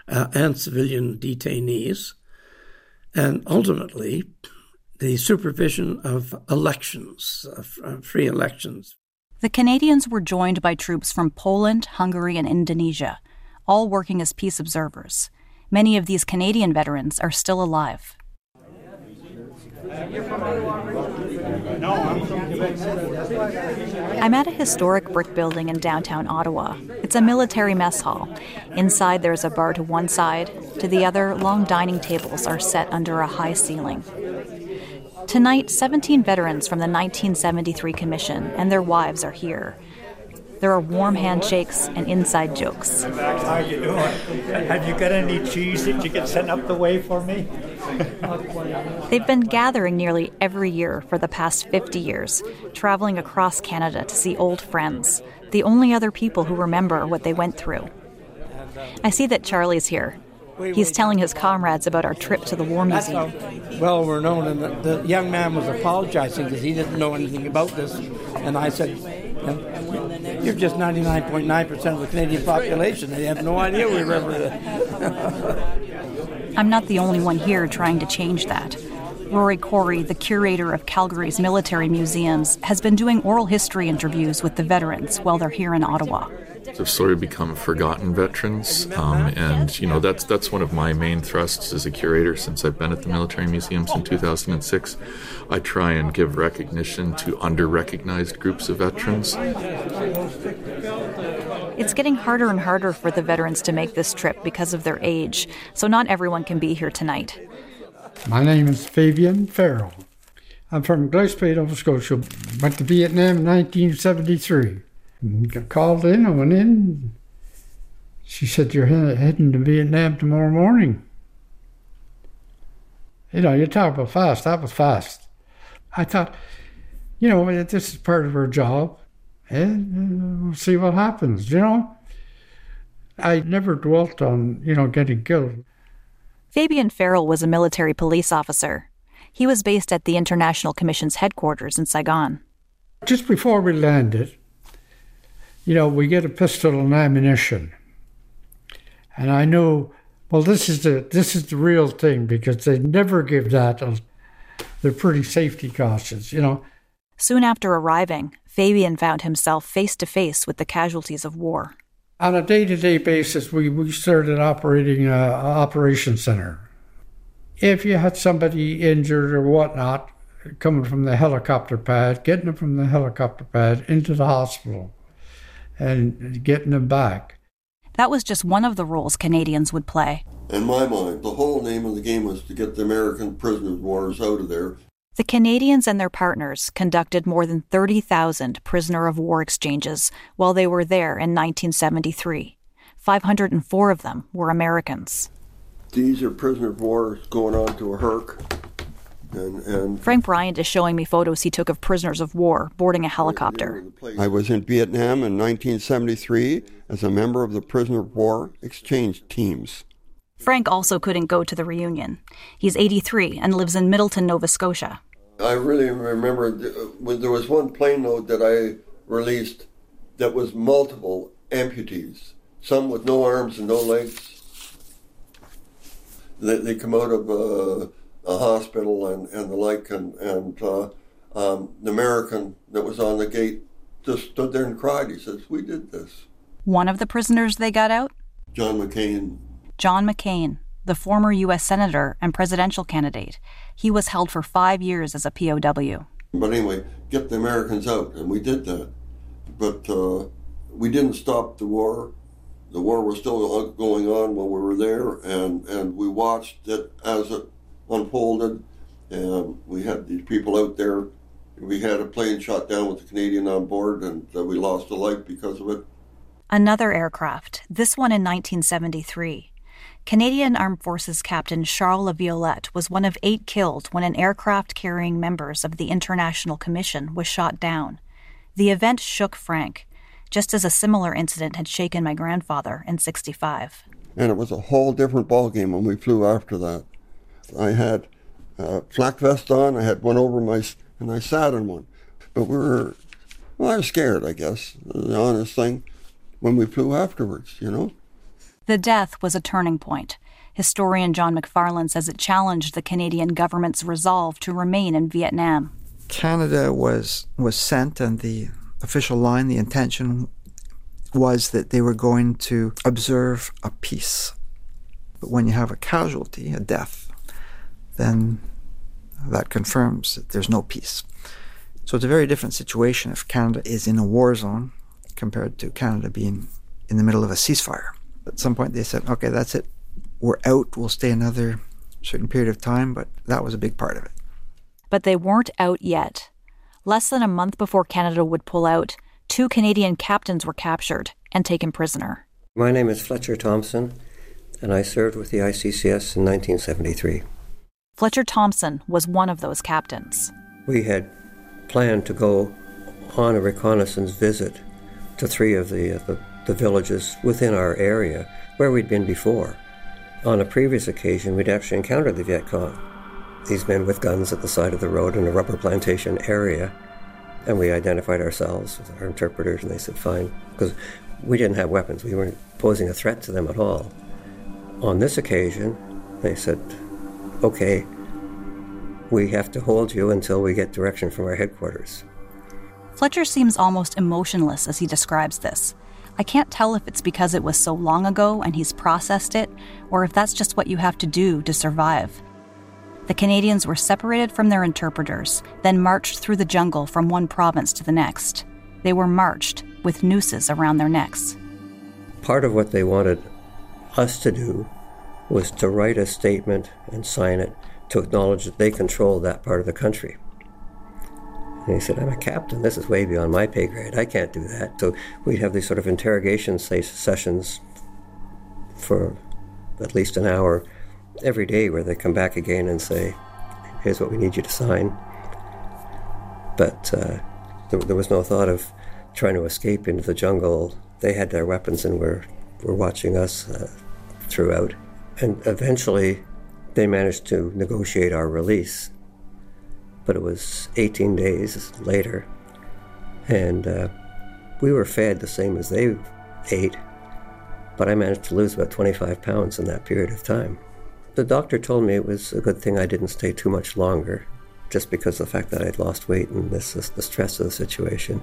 uh, and civilian detainees, and ultimately the supervision of elections, uh, free elections. The Canadians were joined by troops from Poland, Hungary, and Indonesia, all working as peace observers. Many of these Canadian veterans are still alive. I'm at a historic brick building in downtown Ottawa. It's a military mess hall. Inside there's a bar to one side. To the other, long dining tables are set under a high ceiling. Tonight, seventeen veterans from the nineteen seventy-three Commission and their wives are here. There are warm handshakes and inside jokes. How you doing? Have you got any cheese that you can send up the way for me? They've been gathering nearly every year for the past fifty years, traveling across Canada to see old friends, the only other people who remember what they went through. I see that Charlie's here. He's telling his comrades about our trip to the War Museum. Well, we're known, and the, the young man was apologizing because he didn't know anything about this. And I said, you're just ninety-nine point nine percent of the Canadian population. They have no idea we remember that. I'm not the only one here trying to change that. Rory Corey, the curator of Calgary's military museums, has been doing oral history interviews with the veterans while they're here in Ottawa. They've sort of become forgotten veterans, um, and you know that's that's one of my main thrusts as a curator since I've been at the military museums in two thousand six. I try and give recognition to under-recognized groups of veterans. It's getting harder and harder for the veterans to make this trip because of their age, so not everyone can be here tonight. My name is Fabian Farrell. I'm from Gillespie, Nova Scotia. Went to Vietnam in nineteen seventy-three. Got called in, I went in. She said, you're heading to Vietnam tomorrow morning. You know, you talk about fast. That was fast. I thought, you know, this is part of her job, and we'll see what happens, you know. I never dwelt on, you know, getting killed. Fabian Farrell was a military police officer. He was based at the International Commission's headquarters in Saigon. Just before we landed, you know, we get a pistol and ammunition. And I knew, well, this is the this is the real thing, because they never give that. They're pretty safety cautious, you know. Soon after arriving, Fabian found himself face to face with the casualties of war. On a day-to-day basis, we, we started operating an operation center. If you had somebody injured or whatnot, coming from the helicopter pad, getting them from the helicopter pad into the hospital, and getting them back. That was just one of the roles Canadians would play. In my mind, the whole name of the game was to get the American prisoners of war out of there. The Canadians and their partners conducted more than thirty thousand prisoner of war exchanges while they were there in nineteen seventy-three. five hundred four of them were Americans. These are prisoner of war going on to a Herc. And, and Frank Bryant is showing me photos he took of prisoners of war boarding a helicopter. I was in Vietnam in nineteen seventy-three as a member of the prisoner of war exchange teams. Frank also couldn't go to the reunion. He's eighty-three and lives in Middleton, Nova Scotia. I really remember when there was one plane note that I released that was multiple amputees, some with no arms and no legs. They, they come out of uh, a hospital and, and the like, and, and uh, um, the American that was on the gate just stood there and cried. He says, we did this. One of the prisoners they got out? John McCain. John McCain, the former U S senator and presidential candidate. He was held for five years as a P O W. But anyway, get the Americans out, and we did that. But uh, we didn't stop the war. The war was still going on while we were there, and, and we watched it as it unfolded, and we had these people out there. We had a plane shot down with a Canadian on board, and uh, we lost a life because of it. Another aircraft, this one in nineteen seventy-three. Canadian Armed Forces Captain Charles Laviolette was one of eight killed when an aircraft carrying members of the International Commission was shot down. The event shook Frank, just as a similar incident had shaken my grandfather in sixty-five. And it was a whole different ballgame when we flew after that. I had a flak vest on, I had one over my, and I sat in one. But we were, well, I was scared, I guess, the honest thing, when we flew afterwards, you know. The death was a turning point. Historian John McFarlane says it challenged the Canadian government's resolve to remain in Vietnam. Canada was was sent, and the official line, the intention was that they were going to observe a peace. But when you have a casualty, a death, then that confirms that there's no peace. So it's a very different situation if Canada is in a war zone compared to Canada being in the middle of a ceasefire. At some point they said, okay, that's it. We're out. We'll stay another certain period of time, but that was a big part of it. But they weren't out yet. Less than a month before Canada would pull out, two Canadian captains were captured and taken prisoner. My name is Fletcher Thompson, and I served with the I C C S in nineteen seventy-three. Fletcher Thompson was one of those captains. We had planned to go on a reconnaissance visit to three of the, uh, the, the villages within our area where we'd been before. On a previous occasion, we'd actually encountered the Viet Cong, these men with guns at the side of the road in a rubber plantation area. And we identified ourselves with our interpreters, and they said, fine, because we didn't have weapons. We weren't posing a threat to them at all. On this occasion, they said, okay, we have to hold you until we get direction from our headquarters. Fletcher seems almost emotionless as he describes this. I can't tell if it's because it was so long ago and he's processed it, or if that's just what you have to do to survive. The Canadians were separated from their interpreters, then marched through the jungle from one province to the next. They were marched with nooses around their necks. Part of what they wanted us to do was to write a statement and sign it to acknowledge that they controlled that part of the country. And he said, I'm a captain. This is way beyond my pay grade. I can't do that. So we'd have these sort of interrogation sessions for at least an hour every day where they come back again and say, here's what we need you to sign. But uh, there, there was no thought of trying to escape into the jungle. They had their weapons and were, were watching us uh, throughout. And eventually they managed to negotiate our release. But it was eighteen days later, and uh, we were fed the same as they ate, but I managed to lose about twenty-five pounds in that period of time. The doctor told me it was a good thing I didn't stay too much longer, just because of the fact that I'd lost weight and this is the stress of the situation.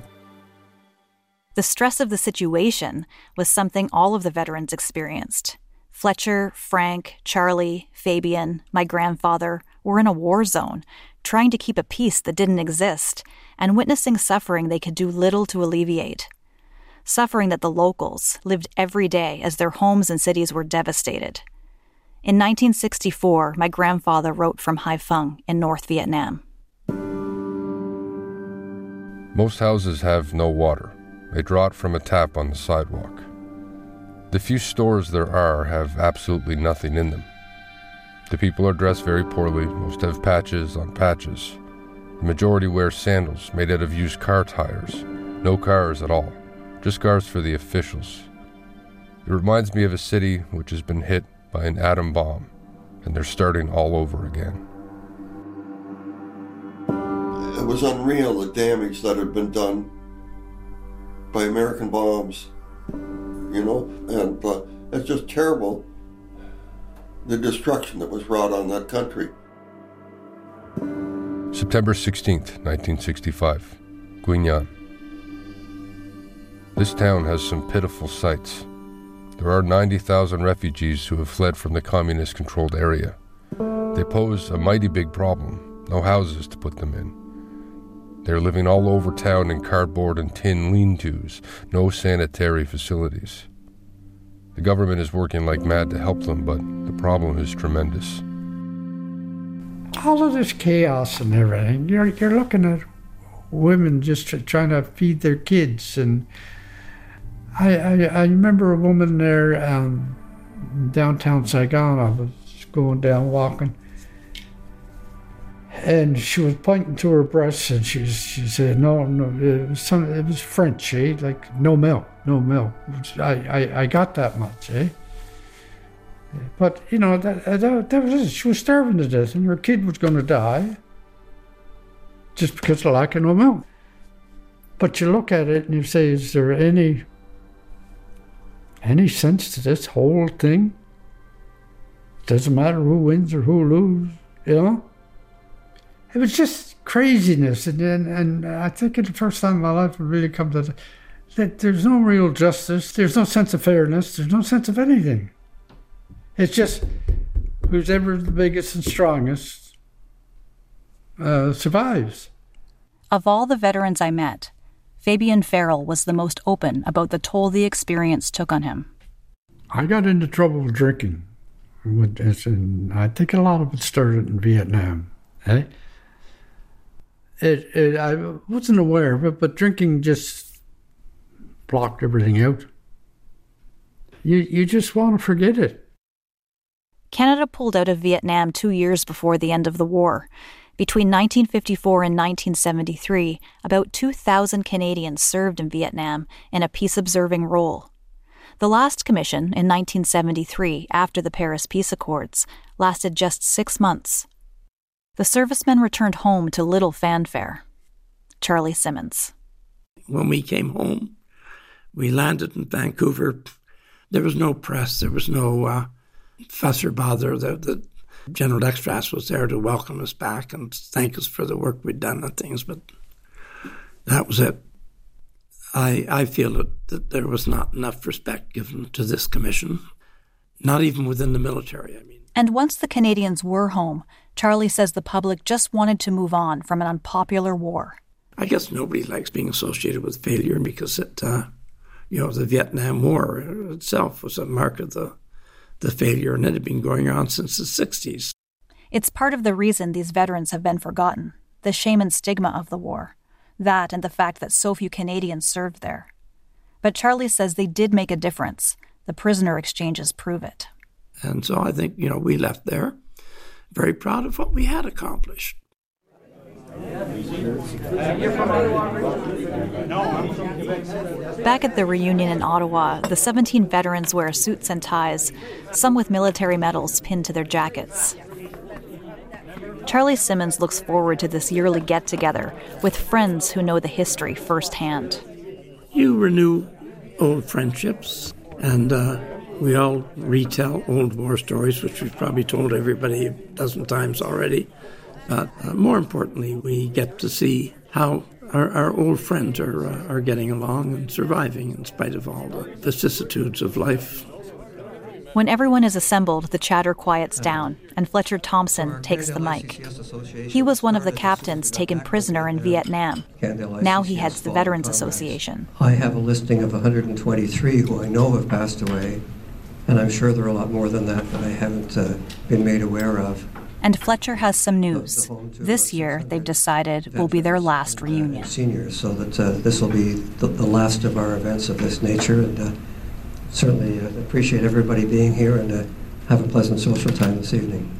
The stress of the situation was something all of the veterans experienced. Fletcher, Frank, Charlie, Fabian, my grandfather were in a war zone, trying to keep a peace that didn't exist, and witnessing suffering they could do little to alleviate. Suffering that the locals lived every day as their homes and cities were devastated. In nineteen sixty-four, my grandfather wrote from Haiphong in North Vietnam. Most houses have no water. They draw it from a tap on the sidewalk. The few stores there are have absolutely nothing in them. The people are dressed very poorly. Most have patches on patches. The majority wear sandals made out of used car tires. No cars at all. Just cars for the officials. It reminds me of a city which has been hit by an atom bomb, and they're starting all over again. It was unreal, the damage that had been done by American bombs, you know, and uh, it's just terrible, the destruction that was wrought on that country. September sixteenth, nineteen sixty-five, Quy Nhon. This town has some pitiful sights. There are ninety thousand refugees who have fled from the communist-controlled area. They pose a mighty big problem, no houses to put them in. They're living all over town in cardboard and tin lean-tos, no sanitary facilities. The government is working like mad to help them, but the problem is tremendous. All of this chaos and everything, you're, you're looking at women just trying to feed their kids. And I, I, I remember a woman there um, downtown Saigon. I was going down walking, and she was pointing to her breasts, and she was, she said, "No, no, it was some, it was French, eh? Like no milk, no milk." I, I, I got that much, eh? But you know that, that that was it. She was starving to death, and her kid was going to die just because of lack of no milk. But you look at it and you say, "Is there any any sense to this whole thing? Doesn't matter who wins or who loses, you know? It was just craziness, and and, and I think it's the first time in my life I've really come to the, that there's no real justice, there's no sense of fairness, there's no sense of anything. It's just who's ever the biggest and strongest uh, survives. Of all the veterans I met, Fabian Farrell was the most open about the toll the experience took on him. I got into trouble with drinking. And I think a lot of it started in Vietnam. Eh? It, it, I wasn't aware of it, but drinking just blocked everything out. You, you just want to forget it. Canada pulled out of Vietnam two years before the end of the war. Between nineteen fifty-four and nineteen seventy-three, about two thousand Canadians served in Vietnam in a peace-observing role. The last commission, in nineteen seventy-three, after the Paris Peace Accords, lasted just six months. The servicemen returned home to little fanfare. Charlie Simmons. When we came home, we landed in Vancouver. There was no press, there was no uh, fuss or bother. The, the General Extras was there to welcome us back and thank us for the work we'd done and things, but that was it. I, I feel that, that there was not enough respect given to this commission, not even within the military, I mean. And once the Canadians were home, Charlie says the public just wanted to move on from an unpopular war. I guess nobody likes being associated with failure because it, uh, you know, the Vietnam War itself was a mark of the, the failure, and it had been going on since the sixties. It's part of the reason these veterans have been forgotten, the shame and stigma of the war. That and the fact that so few Canadians served there. But Charlie says they did make a difference. The prisoner exchanges prove it. And so I think, you know, we left there very proud of what we had accomplished. Back at the reunion in Ottawa, the seventeen veterans wear suits and ties, some with military medals pinned to their jackets. Charlie Simmons looks forward to this yearly get-together with friends who know the history firsthand. You renew old friendships, and uh, we all retell old war stories, which we've probably told everybody a dozen times already. But uh, more importantly, we get to see how our, our old friends are, uh, are getting along and surviving in spite of all the vicissitudes of life. When everyone is assembled, the chatter quiets down, and Fletcher Thompson takes the mic. He was one of the captains taken prisoner in Vietnam. Now he heads the Veterans Association. I have a listing of one hundred twenty-three who I know have passed away, and I'm sure there are a lot more than that that I haven't uh, been made aware of. And Fletcher has some news. This year, they've decided, will be their last reunion. Seniors, so that uh, this will be the, the last of our events of this nature, and uh, certainly uh, appreciate everybody being here, and uh, have a pleasant social time this evening.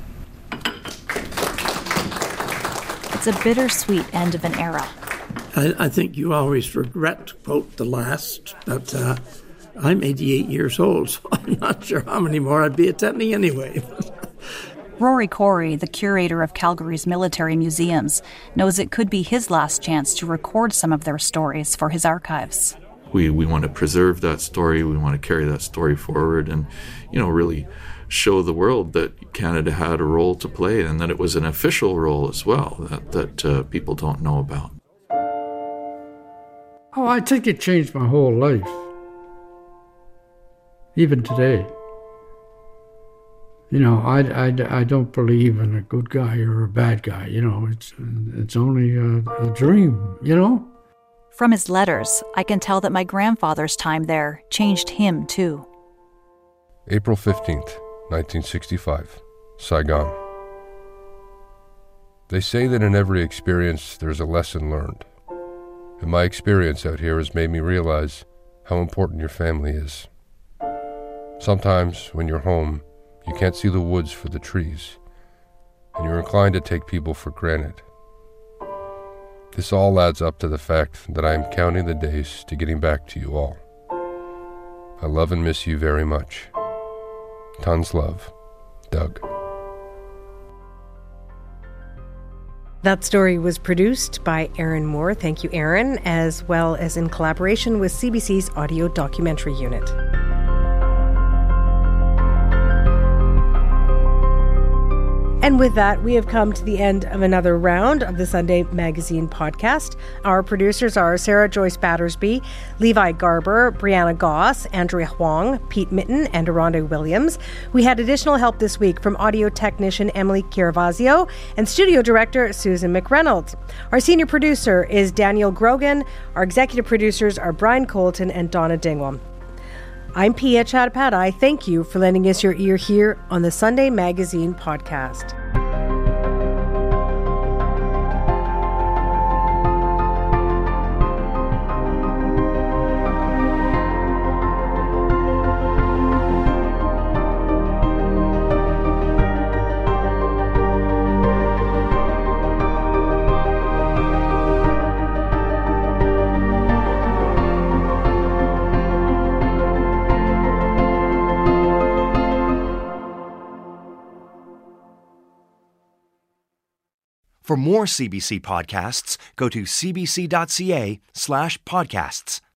It's a bittersweet end of an era. I, I think you always regret to quote the last, but uh, I'm eighty-eight years old, so I'm not sure how many more I'd be attending anyway. Rory Corey, the curator of Calgary's military museums, knows it could be his last chance to record some of their stories for his archives. We we want to preserve that story. We want to carry that story forward and, you know, really show the world that Canada had a role to play and that it was an official role as well that, that uh, people don't know about. Oh, I think it changed my whole life. Even today. You know, I, I, I don't believe in a good guy or a bad guy. You know, it's, it's only a, a dream, you know? From his letters, I can tell that my grandfather's time there changed him, too. April fifteenth, nineteen sixty-five, Saigon. They say that in every experience there's a lesson learned. And my experience out here has made me realize how important your family is. Sometimes, when you're home, you can't see the woods for the trees, and you're inclined to take people for granted. This all adds up to the fact that I am counting the days to getting back to you all. I love and miss you very much. Tons love, Doug. That story was produced by Aaron Moore. Thank you, Aaron, as well as in collaboration with C B C's Audio Documentary Unit. And with that, we have come to the end of another round of the Sunday Magazine podcast. Our producers are Sarah Joyce Battersby, Levi Garber, Brianna Goss, Andrea Huang, Pete Mitten, and Aronda Williams. We had additional help this week from audio technician Emily Chiaravazio and studio director Susan McReynolds. Our senior producer is Daniel Grogan. Our executive producers are Brian Colton and Donna Dingwall. I'm Pia Chattopadhyay. Thank you for lending us your ear here on the Sunday Magazine podcast. For more C B C podcasts, go to cbc.ca slash podcasts.